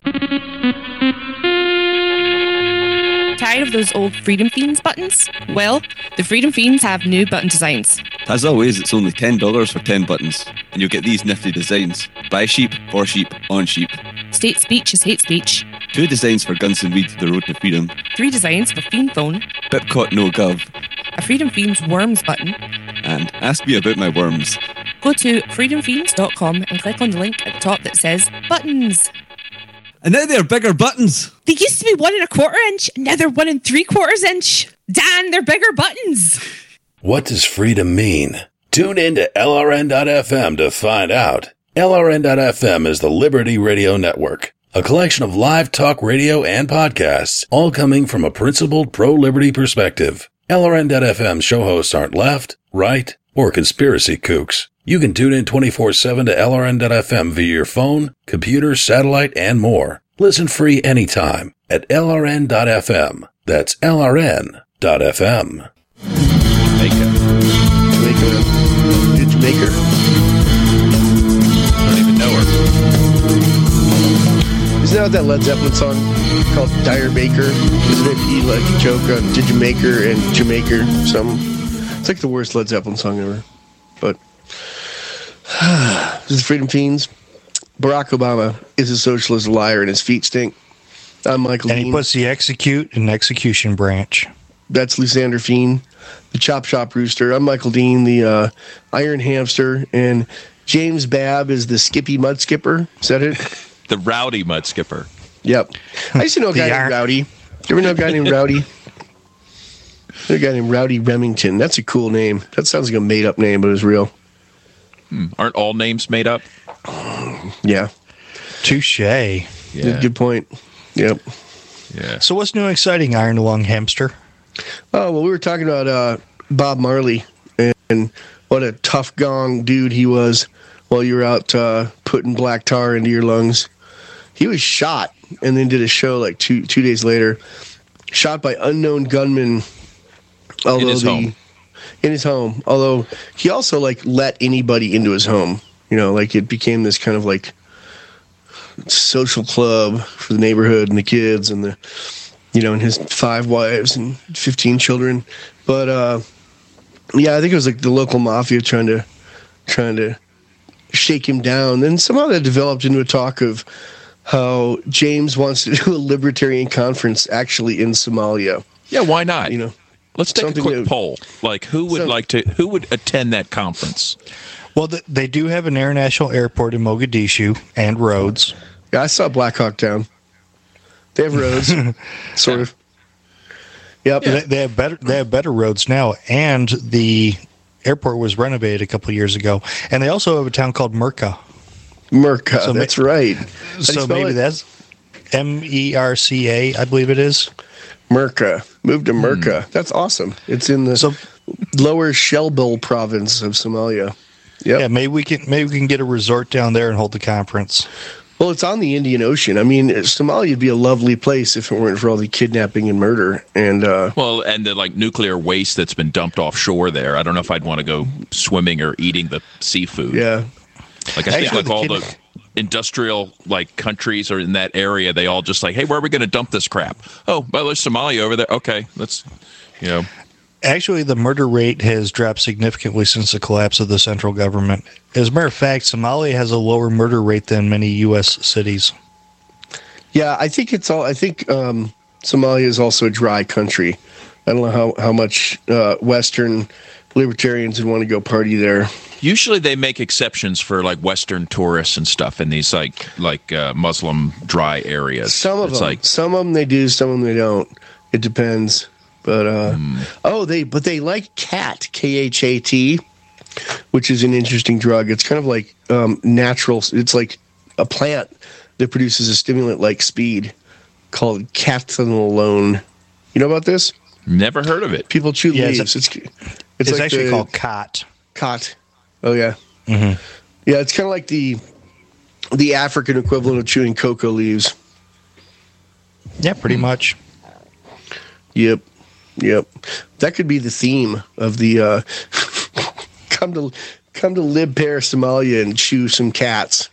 Tired of those old Freedom Fiends buttons? Well, the Freedom Fiends have new button designs. As always, it's only $10 for 10 buttons, and you'll get these nifty designs. By sheep, for sheep, on sheep. State speech is hate speech. 2 designs for Guns and Weed, The Road to Freedom. 3 designs for Fiend Phone. Bipcot No Gov. A Freedom Fiends Worms button. And Ask Me About My Worms. Go to freedomfiends.com and click on the link at the top that says Buttons. And now they're bigger buttons. They used to be 1 1/4 inch, now they're 1 3/4 inch. Dan, they're bigger buttons. What does freedom mean? Tune in to LRN.FM to find out. LRN.FM is the Liberty Radio Network, a collection of live talk radio and podcasts, all coming from a principled pro-liberty perspective. LRN.FM show hosts aren't left, right, or conspiracy kooks. You can tune in 24/7 to LRN.FM via your phone, computer, satellite, and more. Listen free anytime at LRN.FM. That's LRN.FM. Jamaica. I don't even know her. Isn't that what that Led Zeppelin song called Dire Baker? Isn't it? He like a joke on Did Jamaica and Jamaica or something? It's like the worst Led Zeppelin song ever. But this is Freedom Fiends. Barack Obama is a socialist liar and his feet stink. I'm Michael Dean. And he puts the execute and execution branch. That's Lysander Fiend, the Chop Shop Rooster. I'm Michael Dean, the Iron Hamster. And James Babb is the Skippy Mud Skipper. Is that it? The Rowdy Mud Skipper. Yep. I used to know a guy named Rowdy. You ever know a guy named Rowdy? A guy named Rowdy Remington. That's a cool name. That sounds like a made-up name, but it's real. Aren't all names made up? Yeah. Touche. Yeah. Good point. Yep. Yeah. So what's new and exciting, Iron Lung Hamster? Oh, well, we were talking about Bob Marley and what a tough gong dude he was while you were out putting black tar into your lungs. He was shot and then did a show like two days later. Shot by unknown gunmen. In his home. In his home. Although he also like let anybody into his home. You know, like it became this kind of like social club for the neighborhood and the kids and the, you know, and his 5 wives and 15 children. But yeah, I think it was like the local mafia trying to shake him down. Then somehow that developed into a talk of how James wants to do a libertarian conference actually in Somalia. Yeah, why not? You know, let's take a quick poll. Like, who would attend that conference? Well, they do have an international airport in Mogadishu and roads. Yeah, I saw Black Hawk Down. They have roads, sort of. Yep. Yeah. They have better roads now, and the airport was renovated a couple of years ago. And they also have a town called Merca. Merca, so that's right. So maybe that's Merca, I believe it is. Merca. Move to Merca. That's awesome. It's in the lower Shelbil province of Somalia. Yep. Yeah, maybe we can get a resort down there and hold the conference. Well, it's on the Indian Ocean. I mean, Somalia would be a lovely place if it weren't for all the kidnapping and murder. And and the like nuclear waste that's been dumped offshore there. I don't know if I'd want to go swimming or eating the seafood. Yeah, like I think like all the industrial like countries are in that area. They all just like, hey, where are we going to dump this crap? Oh, well, there's Somalia over there. Okay, let's, you know. Actually, the murder rate has dropped significantly since the collapse of the central government. As a matter of fact, Somalia has a lower murder rate than many U.S. cities. Yeah, I think Somalia is also a dry country. I don't know how much Western libertarians would want to go party there. Usually they make exceptions for like Western tourists and stuff in these like Muslim dry areas. Some of them they do, some of them they don't. It depends. But they like khat, Khat, which is an interesting drug. It's kind of like natural. It's like a plant that produces a stimulant like speed called cathinolone. You know about this? Never heard of it. People chew leaves. It's like actually called khat. Khat. Oh yeah. Mm-hmm. Yeah, it's kind of like the African equivalent of chewing cocoa leaves. Yeah, pretty much. Yep. That could be the theme of the come to Lib Pair Somalia and chew some cats.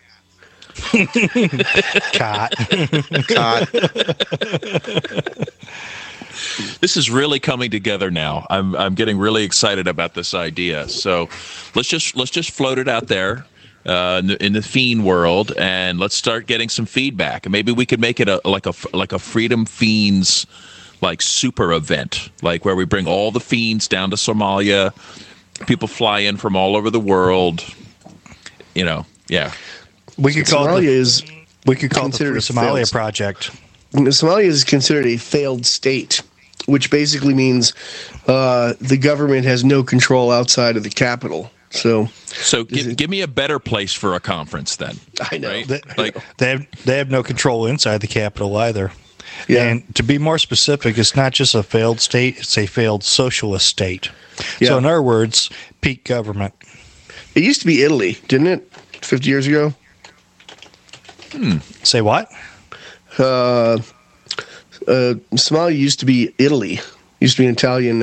Cat. This is really coming together now. I'm getting really excited about this idea. So let's just float it out there in the fiend world, and let's start getting some feedback. And maybe we could make it like a Freedom Fiends like super event, like where we bring all the fiends down to Somalia. People fly in from all over the world. Yeah. We could call it the considered a Somalia failed- Project. Somalia is considered a failed state, which basically means the government has no control outside of the capital. So give me a better place for a conference then. I know. Right? They have no control inside the capital either. Yeah. And to be more specific, it's not just a failed state; it's a failed socialist state. Yeah. So, in other words, peak government. It used to be Italy, didn't it? 50 years ago. Say what? Somalia used to be Italy. Used to be an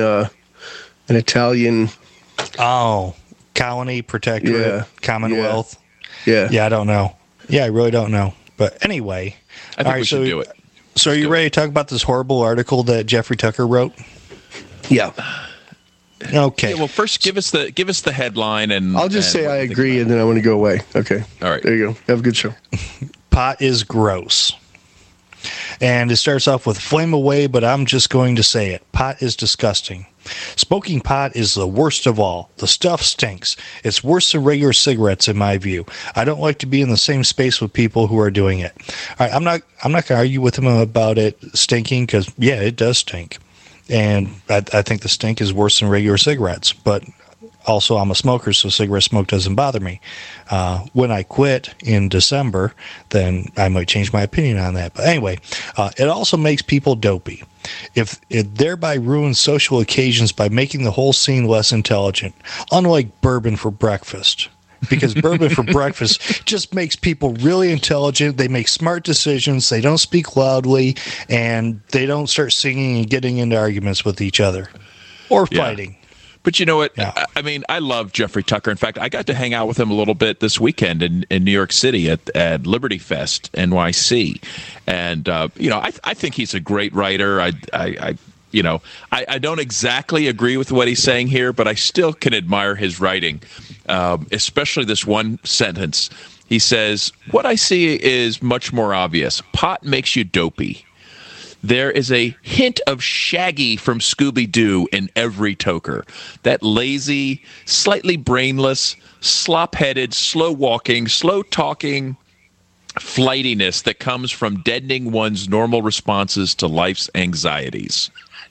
Italian. Oh, colony, protectorate, Yeah. Commonwealth. Yeah. Yeah, I don't know. Yeah, I really don't know. But anyway, I think we should do it. So, are you ready to talk about this horrible article that Jeffrey Tucker wrote? Yeah. Okay. Yeah, well, first give us the headline, and I'll just say what I you think agree, about and then I want to go away. Okay. All right. There you go. Have a good show. Pot is gross. And it starts off with flame away, but I'm just going to say it. Pot is disgusting. Smoking pot is the worst of all. The stuff stinks. It's worse than regular cigarettes in my view. I don't like to be in the same space with people who are doing it. All right, I'm not going to argue with him about it stinking because, yeah, it does stink. And I think the stink is worse than regular cigarettes. But also, I'm a smoker, so cigarette smoke doesn't bother me. When I quit in December, then I might change my opinion on that. But anyway, it also makes people dopey. If it thereby ruins social occasions by making the whole scene less intelligent, unlike bourbon for breakfast. Because bourbon for breakfast just makes people really intelligent. They make smart decisions. They don't speak loudly, and they don't start singing and getting into arguments with each other or fighting. But you know what? Yeah. I mean, I love Jeffrey Tucker. In fact, I got to hang out with him a little bit this weekend in New York City at Liberty Fest, NYC. And, I think he's a great writer. I don't exactly agree with what he's saying here, but I still can admire his writing, especially this one sentence. He says, "What I see is much more obvious. Pot makes you dopey. There is a hint of Shaggy from Scooby-Doo in every toker. That lazy, slightly brainless, slop-headed, slow-walking, slow-talking flightiness that comes from deadening one's normal responses to life's anxieties."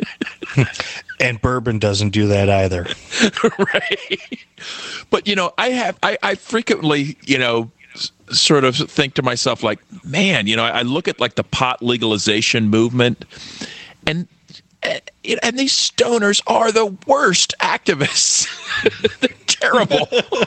And bourbon doesn't do that either. Right. But, I frequently, sort of think to myself, like, man, I look at like the pot legalization movement, and these stoners are the worst activists. They're terrible.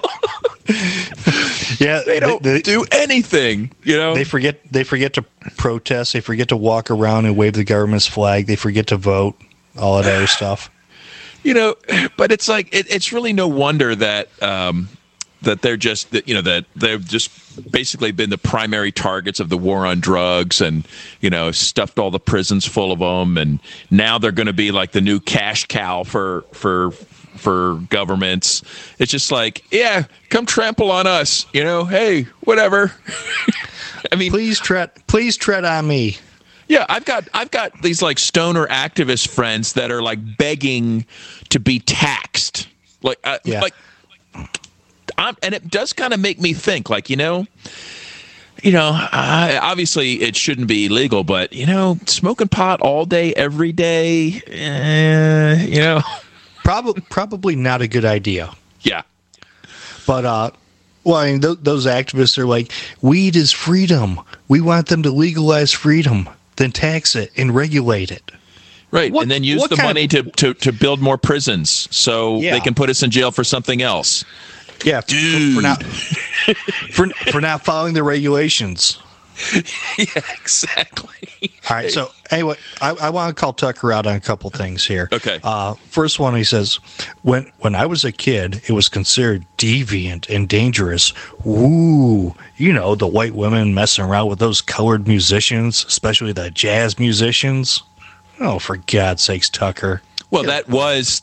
Yeah, they don't do anything. They forget to protest. They forget to walk around and wave the government's flag. They forget to vote. All that other stuff. But it's like it's really no wonder that that they're just that they've just basically been the primary targets of the war on drugs, and stuffed all the prisons full of them, and now they're going to be like the new cash cow for governments. It's just like, yeah, come trample on us, hey, whatever. I mean, please tread on me. Yeah, I've got these like stoner activist friends that are like begging to be taxed. And it does kind of make me think, like, obviously it shouldn't be illegal, but smoking pot all day, every day, probably not a good idea. Yeah, but those activists are like, weed is freedom. We want them to legalize freedom, then tax it and regulate it. Right, and then use the money to build more prisons so they can put us in jail for something else. Yeah, for not following the regulations. Yeah, exactly. All right, so anyway, I want to call Tucker out on a couple things here. Okay. First one, he says, when I was a kid, it was considered deviant and dangerous. Ooh, the white women messing around with those colored musicians, especially the jazz musicians. Oh, for God's sakes, Tucker. Well, that was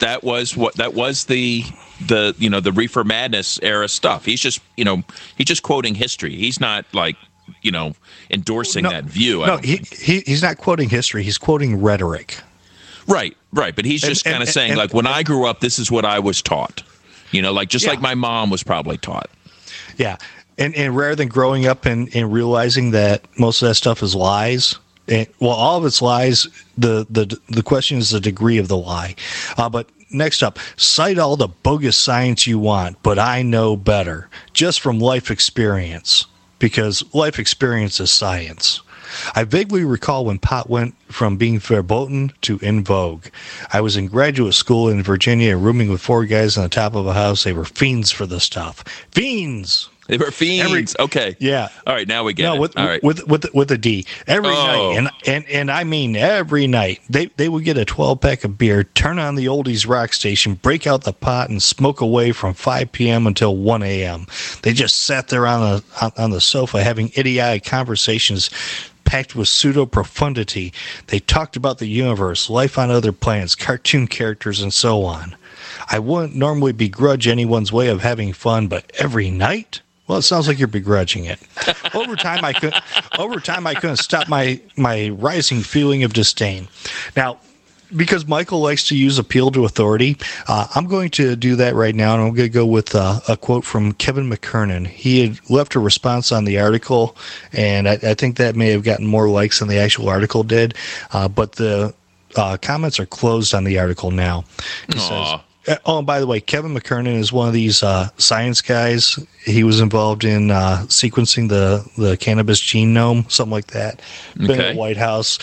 the Reefer Madness era stuff. He's just quoting history. He's not like, endorsing that view. No, he's not quoting history. He's quoting rhetoric. Right. But he's just kind of saying, like, when I grew up, this is what I was taught. Like my mom was probably taught. Yeah. And rather than growing up and realizing that most of that stuff is lies, all of it's lies, the question is the degree of the lie. But next up, cite all the bogus science you want, but I know better, just from life experience, because life experience is science. I vaguely recall when pot went from being verboten to in vogue. I was in graduate school in Virginia, rooming with 4 guys on the top of a house. They were fiends for the stuff. Fiends! They were fiends. Okay. Yeah. All right. Now we get it. All right. With a D. Every night, and I mean every night, they would get a 12-pack of beer, turn on the oldies rock station, break out the pot, and smoke away from 5 p.m. until 1 a.m. They just sat there on the sofa having idiotic conversations packed with pseudo-profundity. They talked about the universe, life on other planets, cartoon characters, and so on. I wouldn't normally begrudge anyone's way of having fun, but every night? Well, it sounds like you're begrudging it. Over time, I couldn't stop my rising feeling of disdain. Now, because Michael likes to use appeal to authority, I'm going to do that right now, and I'm going to go with a quote from Kevin McKernan. He had left a response on the article, and I think that may have gotten more likes than the actual article did, but the comments are closed on the article now. He says, and by the way, Kevin McKernan is one of these science guys. He was involved in sequencing the cannabis genome, something like that. Been in the White House.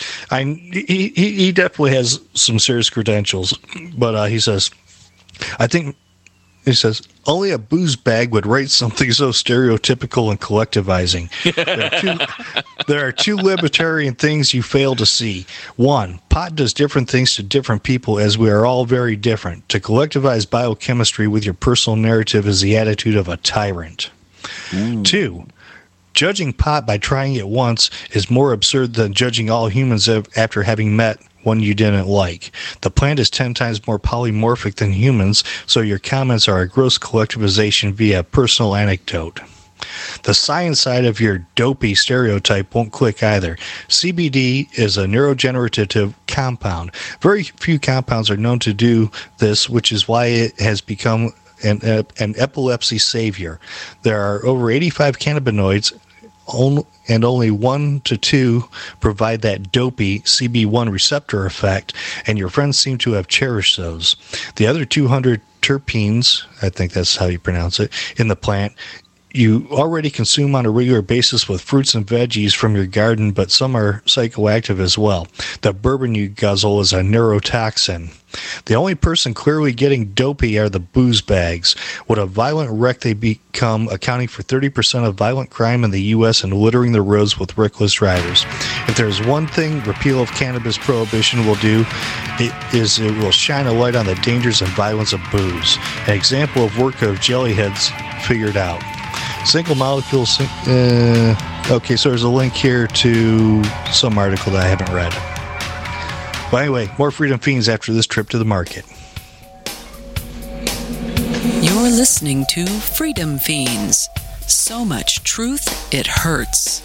He definitely has some serious credentials. But he says, only a booze bag would write something so stereotypical and collectivizing. There are two libertarian things you fail to see. One, pot does different things to different people, as we are all very different. To collectivize biochemistry with your personal narrative is the attitude of a tyrant. Two, judging pot by trying it once is more absurd than judging all humans after having met one you didn't like. The plant is 10 times more polymorphic than humans, so your comments are a gross collectivization via personal anecdote. The science side of your dopey stereotype won't click either. CBD is a neurodegenerative compound. Very few compounds are known to do this, which is why it has become an epilepsy savior. There are over 85 cannabinoids, and only 1 to 2 provide that dopey CB1 receptor effect, and your friends seem to have cherished those. The other 200 terpenes, I think that's how you pronounce it, in the plant, you already consume on a regular basis with fruits and veggies from your garden, but some are psychoactive as well. The bourbon you guzzle is a neurotoxin. The only person clearly getting dopey are the booze bags. What a violent wreck they become, accounting for 30% of violent crime in the U.S. and littering the roads with reckless drivers. If there's one thing repeal of cannabis prohibition will do, it will shine a light on the dangers and violence of booze. An example of work of jellyheads figured out. Single molecules. Okay, so there's a link here to some article that I haven't read. But anyway, more Freedom Fiends after this trip to the market. You're listening to Freedom Fiends. So much truth, it hurts.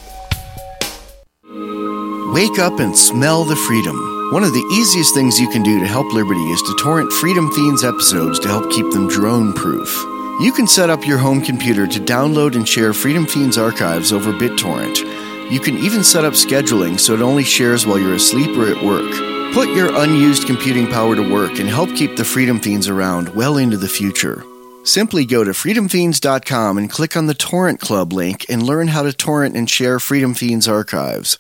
Wake up and smell the freedom. One of the easiest things you can do to help Liberty is to torrent Freedom Fiends episodes to help keep them drone-proof. You can set up your home computer to download and share Freedom Fiends archives over BitTorrent. You can even set up scheduling so it only shares while you're asleep or at work. Put your unused computing power to work and help keep the Freedom Fiends around well into the future. Simply go to freedomfiends.com and click on the Torrent Club link and learn how to torrent and share Freedom Fiends archives.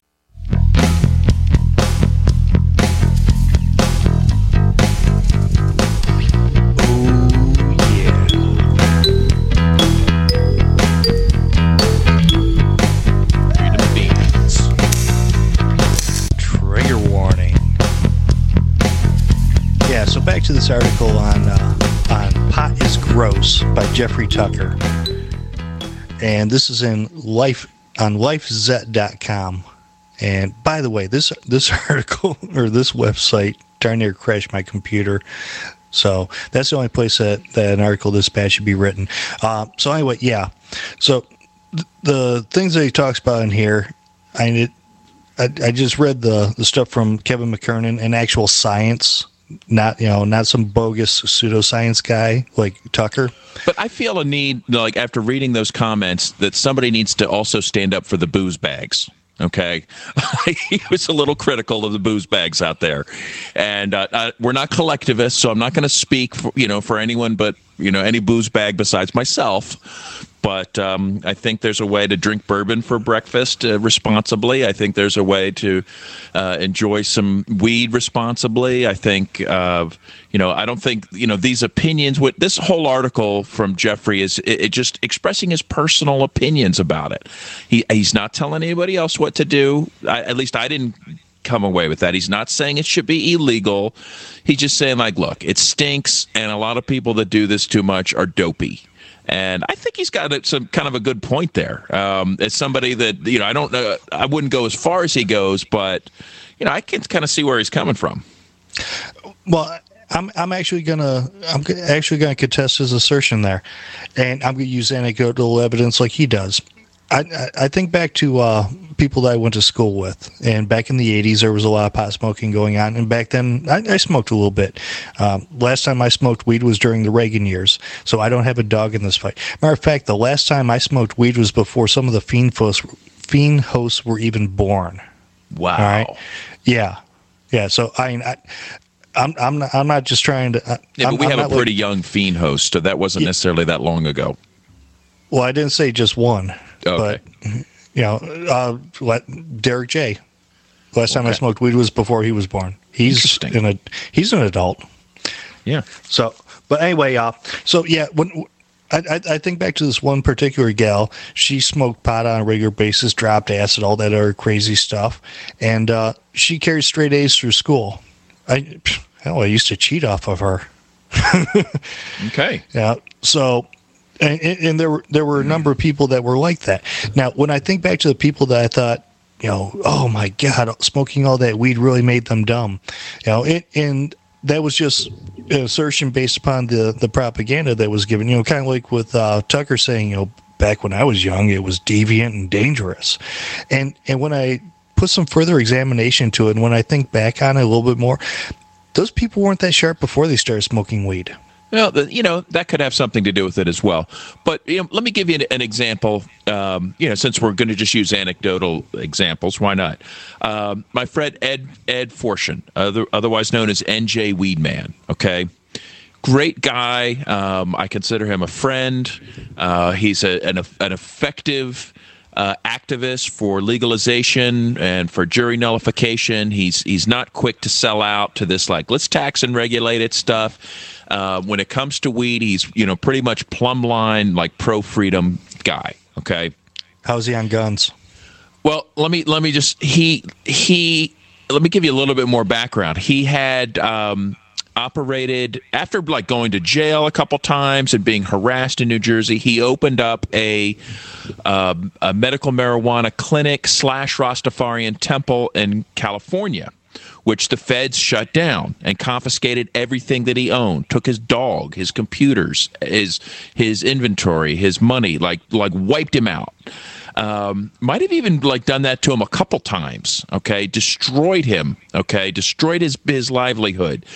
So back to this article on Pot is Gross by Jeffrey Tucker. And this is in lifezet.com. And by the way, this article or this website darn near crashed my computer. So that's the only place that an article this bad should be written. So anyway, yeah. So the things that he talks about in here, I just read the stuff from Kevin McKernan and actual science, not some bogus pseudoscience guy like Tucker. But I feel a need, like after reading those comments, that somebody needs to also stand up for the booze bags. Okay, he was a little critical of the booze bags out there, and we're not collectivists, so I'm not going to speak for anyone but any booze bag besides myself. But I think there's a way to drink bourbon for breakfast responsibly. I think there's a way to enjoy some weed responsibly. I think, I don't think, these opinions, this whole article from Jeffrey is just expressing his personal opinions about it. He's not telling anybody else what to do. At least I didn't come away with that. He's not saying it should be illegal. He's just saying, like, look, it stinks, and a lot of people that do this too much are dopey. And I think he's got some kind of a good point there. As somebody that, I don't know, I wouldn't go as far as he goes, but, I can kind of see where he's coming from. Well, I'm actually gonna contest his assertion there, and I'm gonna use anecdotal evidence like he does. I think back to people that I went to school with, and back in the 80s there was a lot of pot smoking going on, and back then I smoked a little bit. Last time I smoked weed was during the Reagan years, so I don't have a dog in this fight. Matter of fact, the last time I smoked weed was before some of the fiend hosts were even born. Wow. All right? Yeah. So I'm not just trying to. But we have a pretty young fiend host, so that wasn't necessarily that long ago. Well, I didn't say just one. Okay. But Derek J. Last time I smoked weed was before he was born. He's an adult. Yeah. So, but anyway, when I think back to this one particular gal, she smoked pot on a regular basis, dropped acid, all that other crazy stuff, and she carried straight A's through school. I used to cheat off of her. Okay. Yeah. So. And there were a number of people that were like that. Now, when I think back to the people that I thought, oh my God, smoking all that weed really made them dumb, and that was just an assertion based upon the propaganda that was given, kind of like with Tucker saying, back when I was young, it was deviant and dangerous. And when I put some further examination to it, and when I think back on it a little bit more, those people weren't that sharp before they started smoking weed. Well, that could have something to do with it as well. But let me give you an example. Since we're going to just use anecdotal examples, why not? My friend Ed Fortune, otherwise known as NJ Weedman. Okay, great guy. I consider him a friend. He's an effective activist for legalization and for jury nullification. He's not quick to sell out to this let's tax and regulate it stuff. When it comes to weed, he's pretty much plumb line pro freedom guy. Okay, how's he on guns? Well, let me just let me give you a little bit more background. He had operated after going to jail a couple times and being harassed in New Jersey. He opened up a medical marijuana clinic / Rastafarian temple in California, which the feds shut down and confiscated everything that he owned, took his dog, his computers, his inventory, his money, wiped him out. Might have even done that to him a couple times. Okay, destroyed him. Okay, destroyed his livelihood.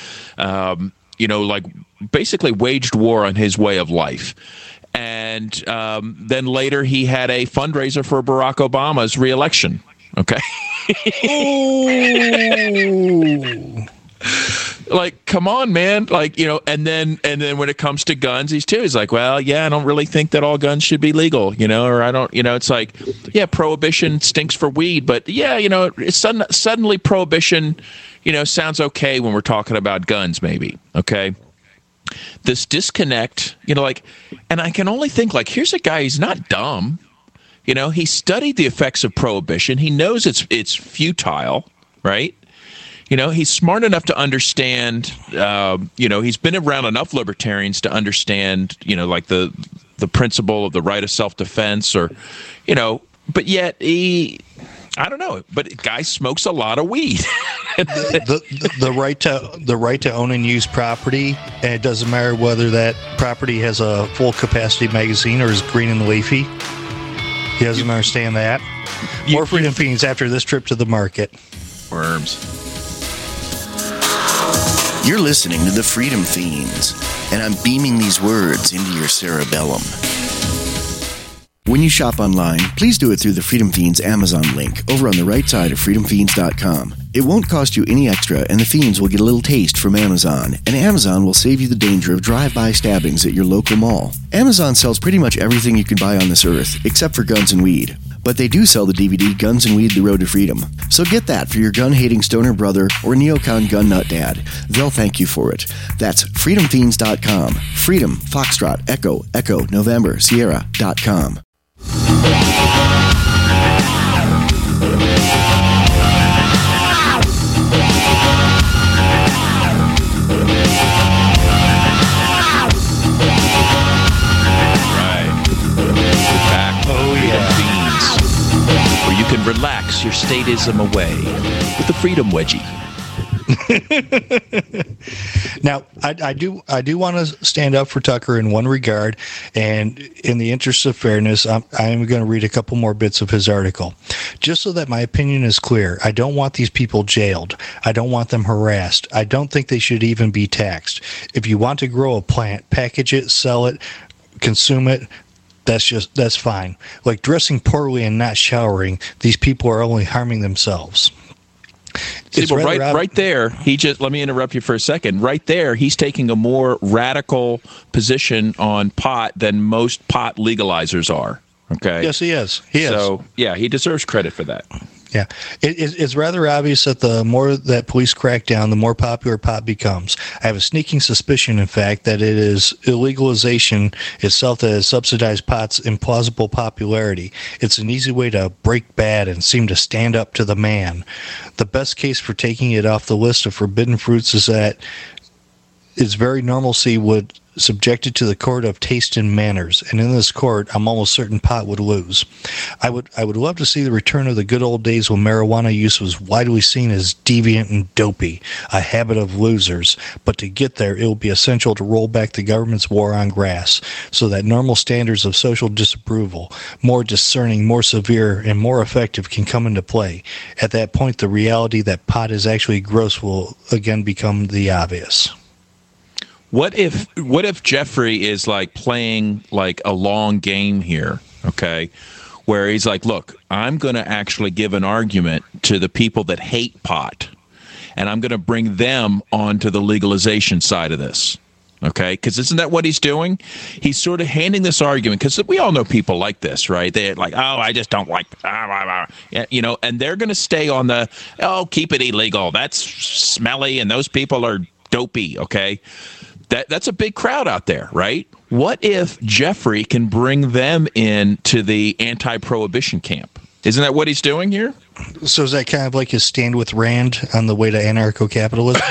Basically waged war on his way of life. And then later he had a fundraiser for Barack Obama's reelection. Okay. Come on, man. And then when it comes to guns, he's like, well, yeah, I don't really think that all guns should be legal, or I don't, it's prohibition stinks for weed, but it's suddenly prohibition, sounds okay when we're talking about guns, maybe. Okay. This disconnect, and I can only think here's a guy, he's not dumb. He studied the effects of prohibition. He knows it's futile, right? He's smart enough to understand, he's been around enough libertarians to understand, the principle of the right of self-defense but yet I don't know, but guy smokes a lot of weed. the right to own and use property, and it doesn't matter whether that property has a full capacity magazine or is green and leafy. He doesn't understand that. More Freedom Fiends after this trip to the market. Worms. You're listening to the Freedom Fiends, and I'm beaming these words into your cerebellum. When you shop online, please do it through the Freedom Fiends Amazon link over on the right side of freedomfiends.com. It won't cost you any extra, and the Fiends will get a little taste from Amazon, and Amazon will save you the danger of drive-by stabbings at your local mall. Amazon sells pretty much everything you can buy on this earth, except for guns and weed. But they do sell the DVD Guns and Weed: The Road to Freedom. So get that for your gun-hating stoner brother or neocon gun nut dad. They'll thank you for it. That's freedomfiends.com. Freedom, Foxtrot, Echo, Echo, November, Sierra.com. Where you can relax your statism away with the Freedom Wedgie. Now, I do want to stand up for Tucker in one regard, and in the interest of fairness, I'm going to read a couple more bits of his article. Just so that my opinion is clear, I don't want these people jailed. I don't want them harassed. I don't think they should even be taxed. If you want to grow a plant, package it, sell it, consume it, that's fine. Like dressing poorly and not showering, these people are only harming themselves. See, well, right there, let me interrupt you for a second. Right there, he's taking a more radical position on pot than most pot legalizers are. Okay. Yes, he is. So, yeah, he deserves credit for that. Yeah. It's rather obvious that the more that police crack down, the more popular pot becomes. I have a sneaking suspicion, in fact, that it is illegalization itself that has subsidized pot's implausible popularity. It's an easy way to break bad and seem to stand up to the man. The best case for taking it off the list of forbidden fruits is that its very normalcy would subject it to the court of taste and manners, and in this court, I'm almost certain pot would lose. I would love to see the return of the good old days when marijuana use was widely seen as deviant and dopey, a habit of losers. But to get there, it will be essential to roll back the government's war on grass, so that normal standards of social disapproval, more discerning, more severe, and more effective, can come into play. At that point, the reality that pot is actually gross will again become the obvious. What if Jeffrey is like playing like a long game here, okay? Where he's like, look, I'm going to actually give an argument to the people that hate pot, and I'm going to bring them onto the legalization side of this, okay? Because isn't that what he's doing? He's sort of handing this argument, because we all know people like this, right? They're like, oh, I just don't like, you know, and they're going to stay on the, oh, keep it illegal. That's smelly, and those people are dopey, okay? That's a big crowd out there, right? What if Jeffrey can bring them in to the anti-prohibition camp? Isn't that what he's doing here? So is that kind of like his stand with Rand on the way to anarcho-capitalism?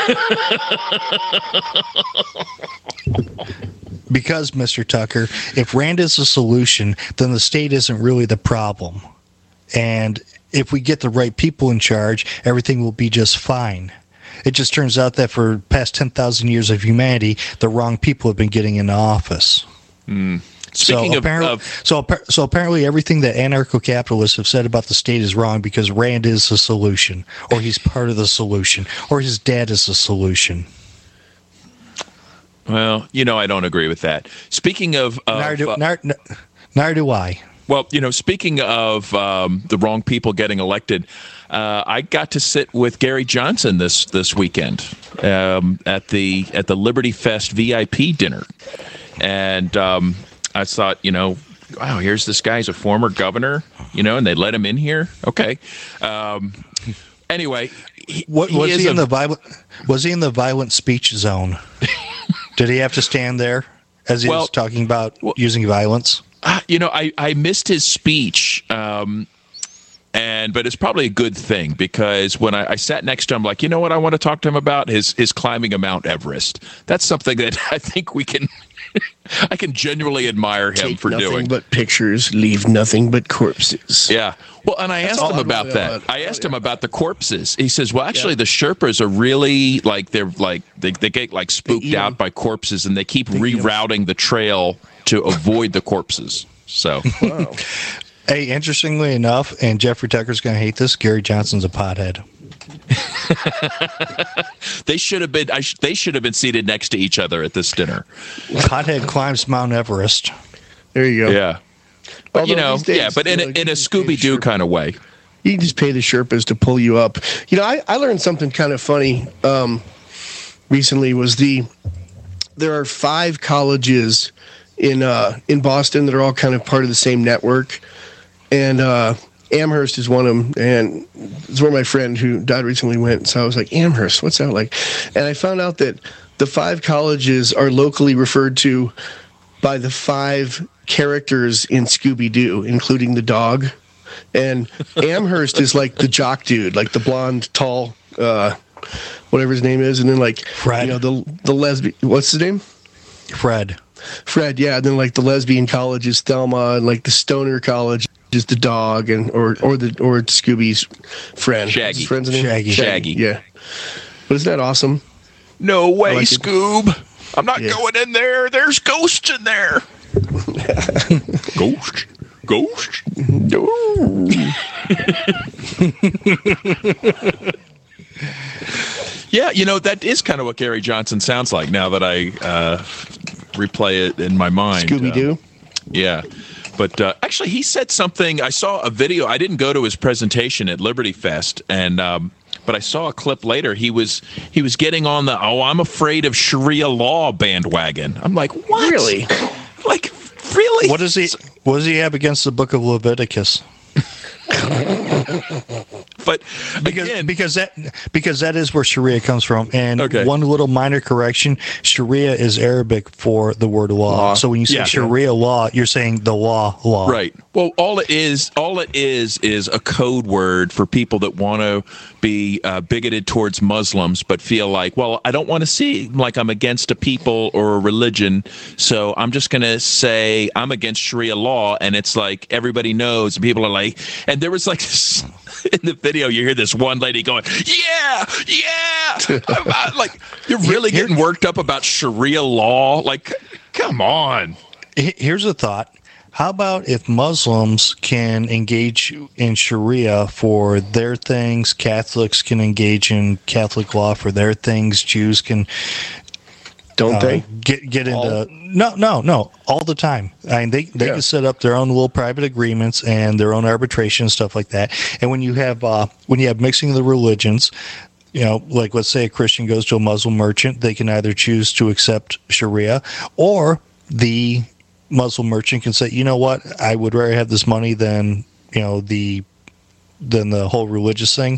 Because, Mr. Tucker, if Rand is the solution, then the state isn't really the problem. And if we get the right people in charge, everything will be just fine. It just turns out that for past 10,000 years of humanity, the wrong people have been getting into office. Speaking so apparently everything that anarcho-capitalists have said about the state is wrong because Rand is the solution, or he's part of the solution, or his dad is the solution. Well, you know, I don't agree with that. Speaking of... neither do I. Well, you know, speaking of the wrong people getting elected, I got to sit with Gary Johnson this weekend at the Liberty Fest VIP dinner, and I thought, you know, wow, here's this guy. He's a former governor, you know, and they let him in here. Okay. Anyway, was he in the violent speech zone? Did he have to stand there as he was talking about using violence? You know, I missed his speech, but it's probably a good thing, because when I sat next to him, like, you know what I want to talk to him about? His climbing of Mount Everest. That's something that I think we can I can genuinely admire him Take for nothing doing. but pictures, leave nothing but corpses. Yeah. Well, and I asked all him I about really that. want. I asked him about the corpses. He says, well, actually, the Sherpas are really like they get like spooked eat 'em. out by corpses, and they keep rerouting the trail to avoid the corpses. So, Wow. Hey, interestingly enough, and Jeffrey Tucker's going to hate this, Gary Johnson's a pothead. they should have been. They should have been seated next to each other at this dinner. Pothead climbs Mount Everest. There you go. Yeah. But Although these days, but in you know, a you Scooby Doo kind of way. You can just pay the Sherpas to pull you up. You know, I learned something kind of funny recently. There are 5 colleges in Boston that are all kind of part of the same network, and Amherst is one of them. And it's where my friend who died recently went. So I was like, Amherst, what's that like? And I found out that the 5 colleges are locally referred to by the 5 characters in Scooby-Doo, including the dog. And Amherst is like the jock dude, like the blonde, tall, whatever his name is. And then like, Fred. you know, the lesbian, what's his name? Fred, yeah. And then like the lesbian college is Thelma, and like the stoner college is the dog, and or Scooby's friend. Shaggy. What's his friend's name? Shaggy. Yeah. But isn't that awesome? No way, like it. Scoob. I'm not going in there. There's ghosts in there. Ghost. No. Yeah, you know, that is kind of what Gary Johnson sounds like now that I replay it in my mind. Scooby-Doo? Yeah. But actually, he said something. I saw a video. I didn't go to his presentation at Liberty Fest, and but I saw a clip later. He was getting on the I'm afraid of Sharia law bandwagon. I'm like, what? Really? Like, really? what does he have against the Book of Leviticus? But again, because that is where Sharia comes from. And one little minor correction: Sharia is Arabic for the word law. So when you say Sharia law, you're saying the law. Right. Well, all it is a code word for people that want to be bigoted towards Muslims, but feel like, well, I don't want to seem like I'm against a people or a religion, so I'm just going to say I'm against Sharia law, and it's like everybody knows. And people are like, and there was like this, in the video, you hear this one lady going, yeah. Like, you're really getting worked up about Sharia law? Like, come on. Here's a thought. How about if Muslims can engage in Sharia for their things, Catholics can engage in Catholic law for their things, Jews can get into no all the time. I mean, they can set up their own little private agreements and their own arbitration and stuff like that. And when you have mixing of the religions, you know, like let's say a Christian goes to a Muslim merchant, they can either choose to accept Sharia, or the Muslim merchant can say, you know what, I would rather have this money than, you know, than the whole religious thing,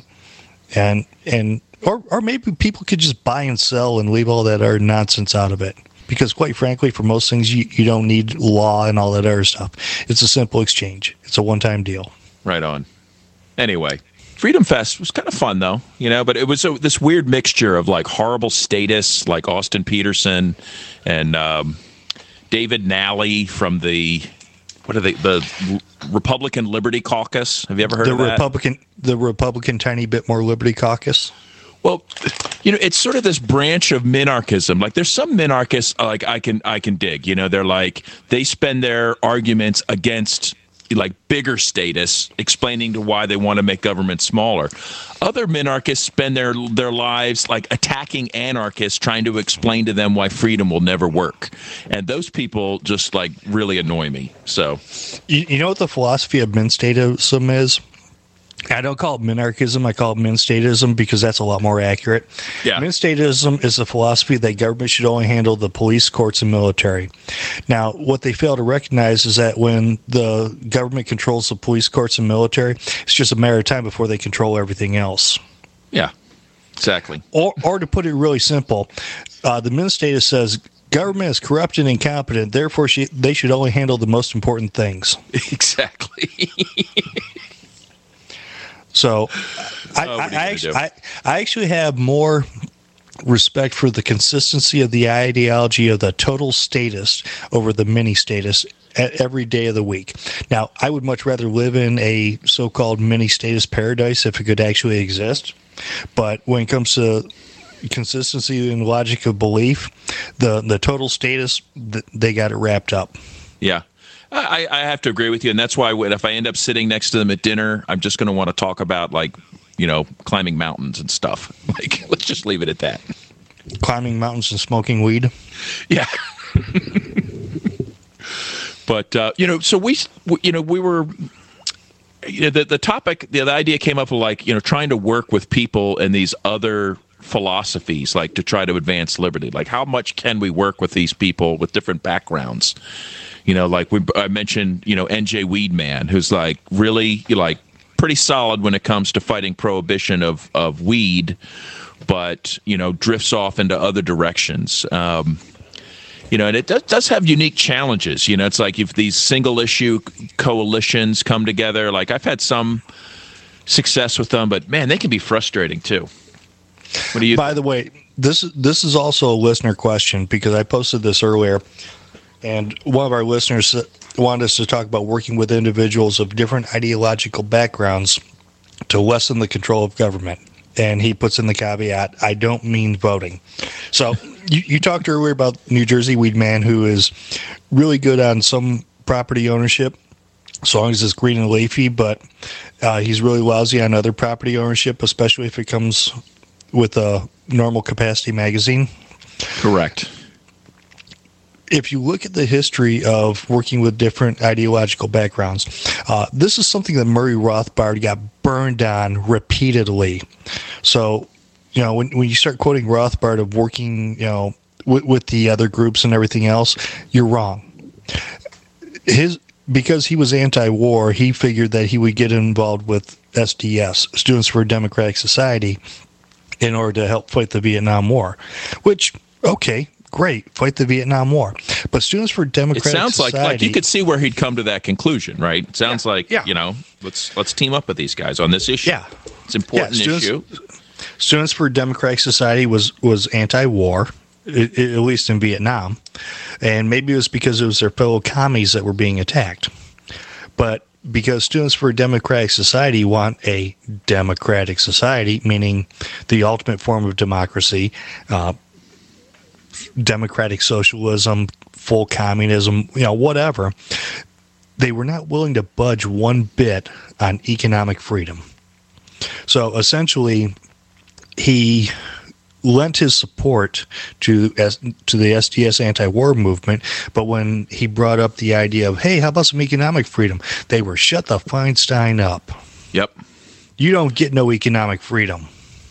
or maybe people could just buy and sell and leave all that other nonsense out of it, because quite frankly, for most things, you don't need law and all that other stuff. It's a simple exchange. It's a one-time deal. Right on. Anyway, Freedom Fest was kind of fun, though, you know, but it was this weird mixture of like horrible statists like Austin Peterson and David Nally from the Republican Liberty Caucus. Have you ever heard of that? The Republican Tiny Bit More Liberty Caucus. Well, you know, it's sort of this branch of minarchism. Like, there's some minarchists like I can dig. You know, they're like, they spend their arguments against like bigger status, explaining to why they want to make government smaller. Other minarchists spend their lives like attacking anarchists, trying to explain to them why freedom will never work. And those people just like really annoy me. So, you know what the philosophy of min-statism is? I don't call it minarchism. I call it min-statism because that's a lot more accurate. Yeah. Min-statism is the philosophy that government should only handle the police, courts, and military. Now, what they fail to recognize is that when the government controls the police, courts, and military, it's just a matter of time before they control everything else. Yeah, exactly. Or to put it really simple, the min-statist says government is corrupt and incompetent, therefore they should only handle the most important things. Exactly. So I actually have more respect for the consistency of the ideology of the total statist over the mini statist every day of the week. Now, I would much rather live in a so-called mini statist paradise if it could actually exist. But when it comes to consistency and logic of belief, the total statist, they got it wrapped up. Yeah. I have to agree with you, and that's why if I end up sitting next to them at dinner, I'm just going to want to talk about, like, climbing mountains and stuff. Like, let's just leave it at that. Climbing mountains and smoking weed? Yeah. But, so we were, the topic, the idea came up of, like, trying to work with people in these other philosophies, like, to try to advance liberty. Like, how much can we work with these people with different backgrounds? Like I mentioned, N.J. Weedman, who's like really like pretty solid when it comes to fighting prohibition of weed, but drifts off into other directions. And it does have unique challenges. It's like if these single issue coalitions come together, like I've had some success with them, but man, they can be frustrating too. What do you? By the way, this is also a listener question because I posted this earlier. And one of our listeners wanted us to talk about working with individuals of different ideological backgrounds to lessen the control of government. And he puts in the caveat, I don't mean voting. So you talked earlier about New Jersey Weedman, who is really good on some property ownership, as long as it's green and leafy, but he's really lousy on other property ownership, especially if it comes with a normal capacity magazine. Correct. If you look at the history of working with different ideological backgrounds, this is something that Murray Rothbard got burned on repeatedly. So, when you start quoting Rothbard of working, with the other groups and everything else, you're wrong. Because he was anti-war, he figured that he would get involved with SDS, Students for a Democratic Society, in order to help fight the Vietnam War, which, okay, great, fight the Vietnam War. But Students for Democratic Society... It sounds like you could see where he'd come to that conclusion, right? It sounds let's team up with these guys on this issue. Yeah. It's an important issue. Students for Democratic Society was anti-war, at least in Vietnam. And maybe it was because it was their fellow commies that were being attacked. But because Students for a Democratic Society want a democratic society, meaning the ultimate form of democracy, democratic socialism, full communism, whatever, they were not willing to budge one bit on economic freedom. So essentially, he lent his support to the SDS anti-war movement, but when he brought up the idea of, hey, how about some economic freedom, they were shut the Feinstein up. Yep. You don't get no economic freedom.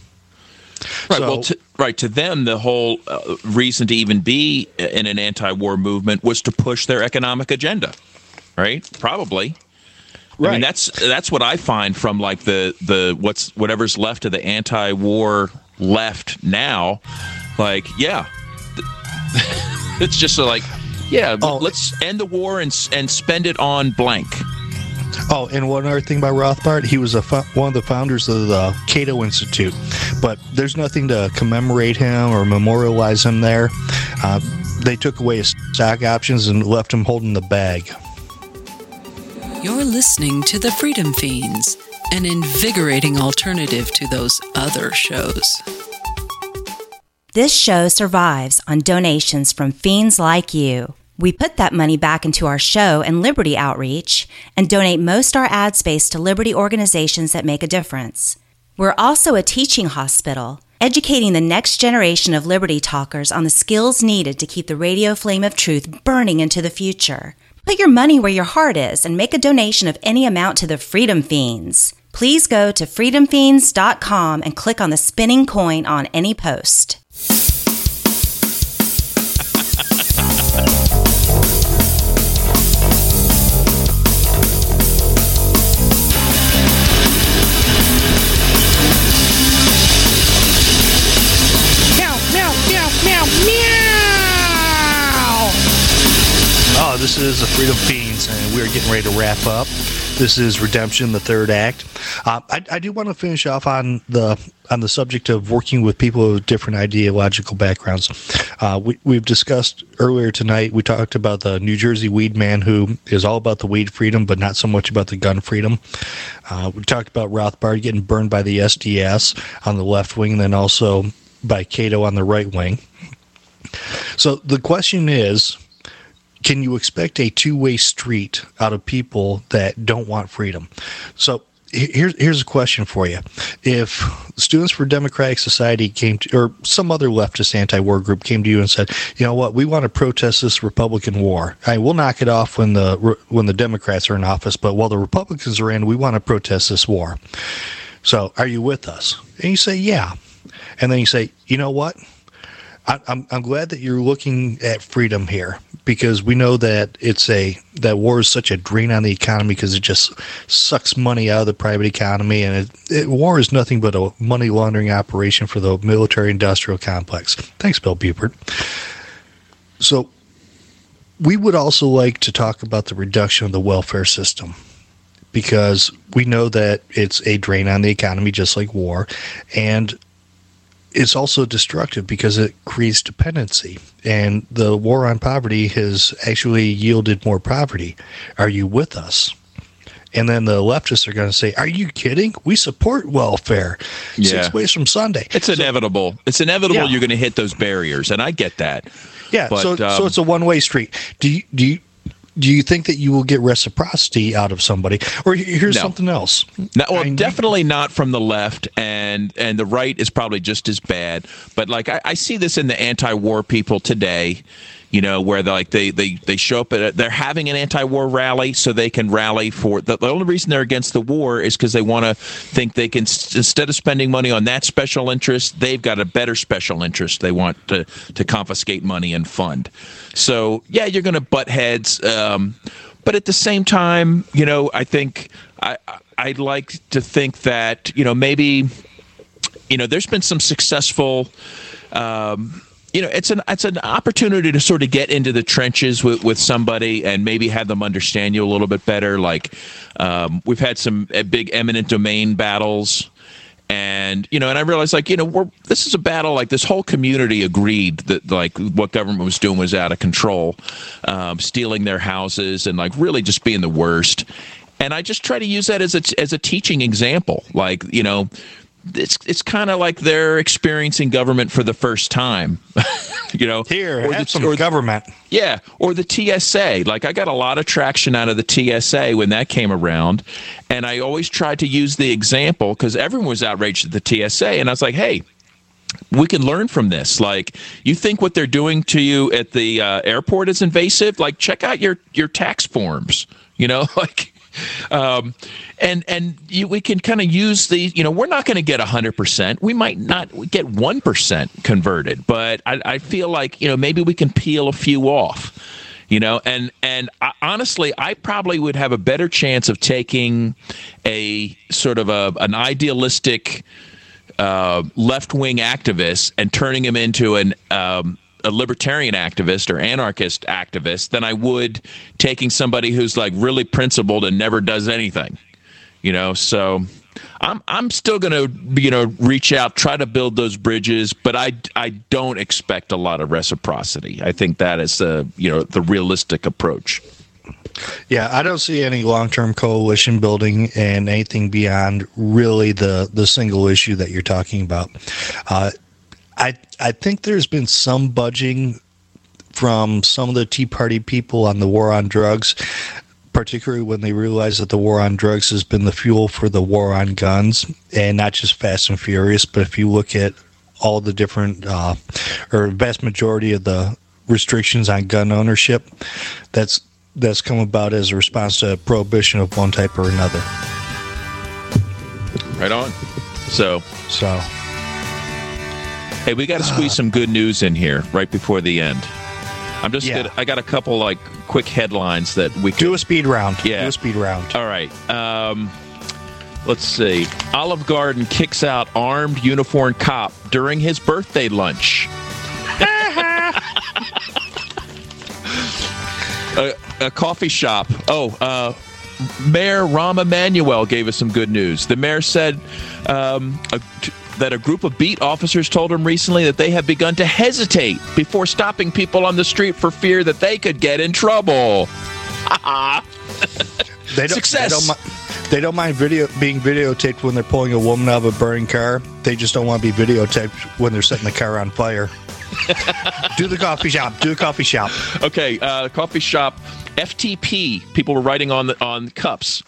Right. To them, the whole reason to even be in an anti-war movement was to push their economic agenda. Right? Probably. Right. I mean, that's what I find from like the whatever's left of the anti-war left now. Like, yeah, it's just like, yeah, let's end the war and spend it on blank. Oh, and one other thing about Rothbard, he was one of the founders of the Cato Institute, but there's nothing to commemorate him or memorialize him there. They took away his stock options and left him holding the bag. You're listening to The Freedom Fiends, an invigorating alternative to those other shows. This show survives on donations from fiends like you. We put that money back into our show and Liberty outreach and donate most our ad space to Liberty organizations that make a difference. We're also a teaching hospital, educating the next generation of Liberty talkers on the skills needed to keep the radio flame of truth burning into the future. Put your money where your heart is and make a donation of any amount to the Freedom Fiends. Please go to freedomfiends.com and click on the spinning coin on any post. Oh, this is the Freedom Fiends, and we're getting ready to wrap up. This is Redemption, the third act. I do want to finish off on the subject of working with people with different ideological backgrounds. We've discussed earlier tonight, we talked about the New Jersey weed man who is all about the weed freedom, but not so much about the gun freedom. We talked about Rothbard getting burned by the SDS on the left wing, and then also by Cato on the right wing. So the question is, can you expect a two-way street out of people that don't want freedom? So here's a question for you. If Students for Democratic Society came to, or some other leftist anti-war group came to you and said, you know what, we want to protest this Republican war. We'll knock it off when the Democrats are in office, but while the Republicans are in, we want to protest this war. So are you with us? And you say, yeah. And then you say, you know what? I'm glad that you're looking at freedom here, because we know that that war is such a drain on the economy because it just sucks money out of the private economy, and war is nothing but a money laundering operation for the military-industrial complex. Thanks, Bill Buford. So we would also like to talk about the reduction of the welfare system, because we know that it's a drain on the economy just like war, and it's also destructive because it creates dependency, and the war on poverty has actually yielded more poverty. Are you with us? And then the leftists are going to say, are you kidding? We support welfare 6 ways from Sunday. It's inevitable. It's inevitable you're going to hit those barriers, and I get that. Yeah, but, so it's a one-way street. Do you think that you will get reciprocity out of somebody? Or here's something else. No, well, definitely not from the left, and the right is probably just as bad. But like I see this in the anti-war people today, you know, where they show up they're having an anti-war rally so they can rally for the only reason they're against the war is because they want to think they can, instead of spending money on that special interest, they've got a better special interest they want to confiscate money and fund. So yeah, you're going to butt heads, but at the same time, you know, I think I'd like to think that, you know, maybe, you know, there's been some successful. You know, it's an opportunity to sort of get into the trenches with somebody and maybe have them understand you a little bit better. Like we've had some big eminent domain battles, and you know, and I realized, like, you know, this is a battle. Like, this whole community agreed that like what government was doing was out of control, stealing their houses and like really just being the worst. And I just try to use that as a teaching example. Like, you know, it's kind of like they're experiencing government for the first time, you know. Here, have some government. Yeah, or the TSA. Like, I got a lot of traction out of the TSA when that came around, and I always tried to use the example because everyone was outraged at the TSA, and I was like, hey, we can learn from this. Like, you think what they're doing to you at the airport is invasive? Like, check out your tax forms, you know, like. We can kind of use the, you know, we're not going to get 100%. We might not get 1% converted, but I feel like, you know, maybe we can peel a few off, you know, and honestly, I probably would have a better chance of taking a sort of an idealistic left-wing activist and turning him into a libertarian activist or anarchist activist than I would taking somebody who's like really principled and never does anything, you know. So I'm still going to, you know, reach out, try to build those bridges, but I don't expect a lot of reciprocity. I think that is the realistic approach. Yeah, I don't see any long-term coalition building and anything beyond really the single issue that you're talking about. I think there's been some budging from some of the Tea Party people on the war on drugs, particularly when they realize that the war on drugs has been the fuel for the war on guns, and not just Fast and Furious, but if you look at all the different or vast majority of the restrictions on gun ownership, that's come about as a response to prohibition of one type or another. Right on. So. Hey, we got to squeeze some good news in here right before the end. I got a couple like quick headlines that we can do a speed round. Yeah. Do a speed round. All right. Let's see. Olive Garden kicks out armed uniformed cop during his birthday lunch. A coffee shop. Mayor Rahm Emanuel gave us some good news. The mayor said that a group of beat officers told him recently that they have begun to hesitate before stopping people on the street for fear that they could get in trouble. Success. They don't mind being videotaped when they're pulling a woman out of a burning car. They just don't want to be videotaped when they're setting the car on fire. Do the coffee shop. Okay, coffee shop. FTP. People were writing on cups.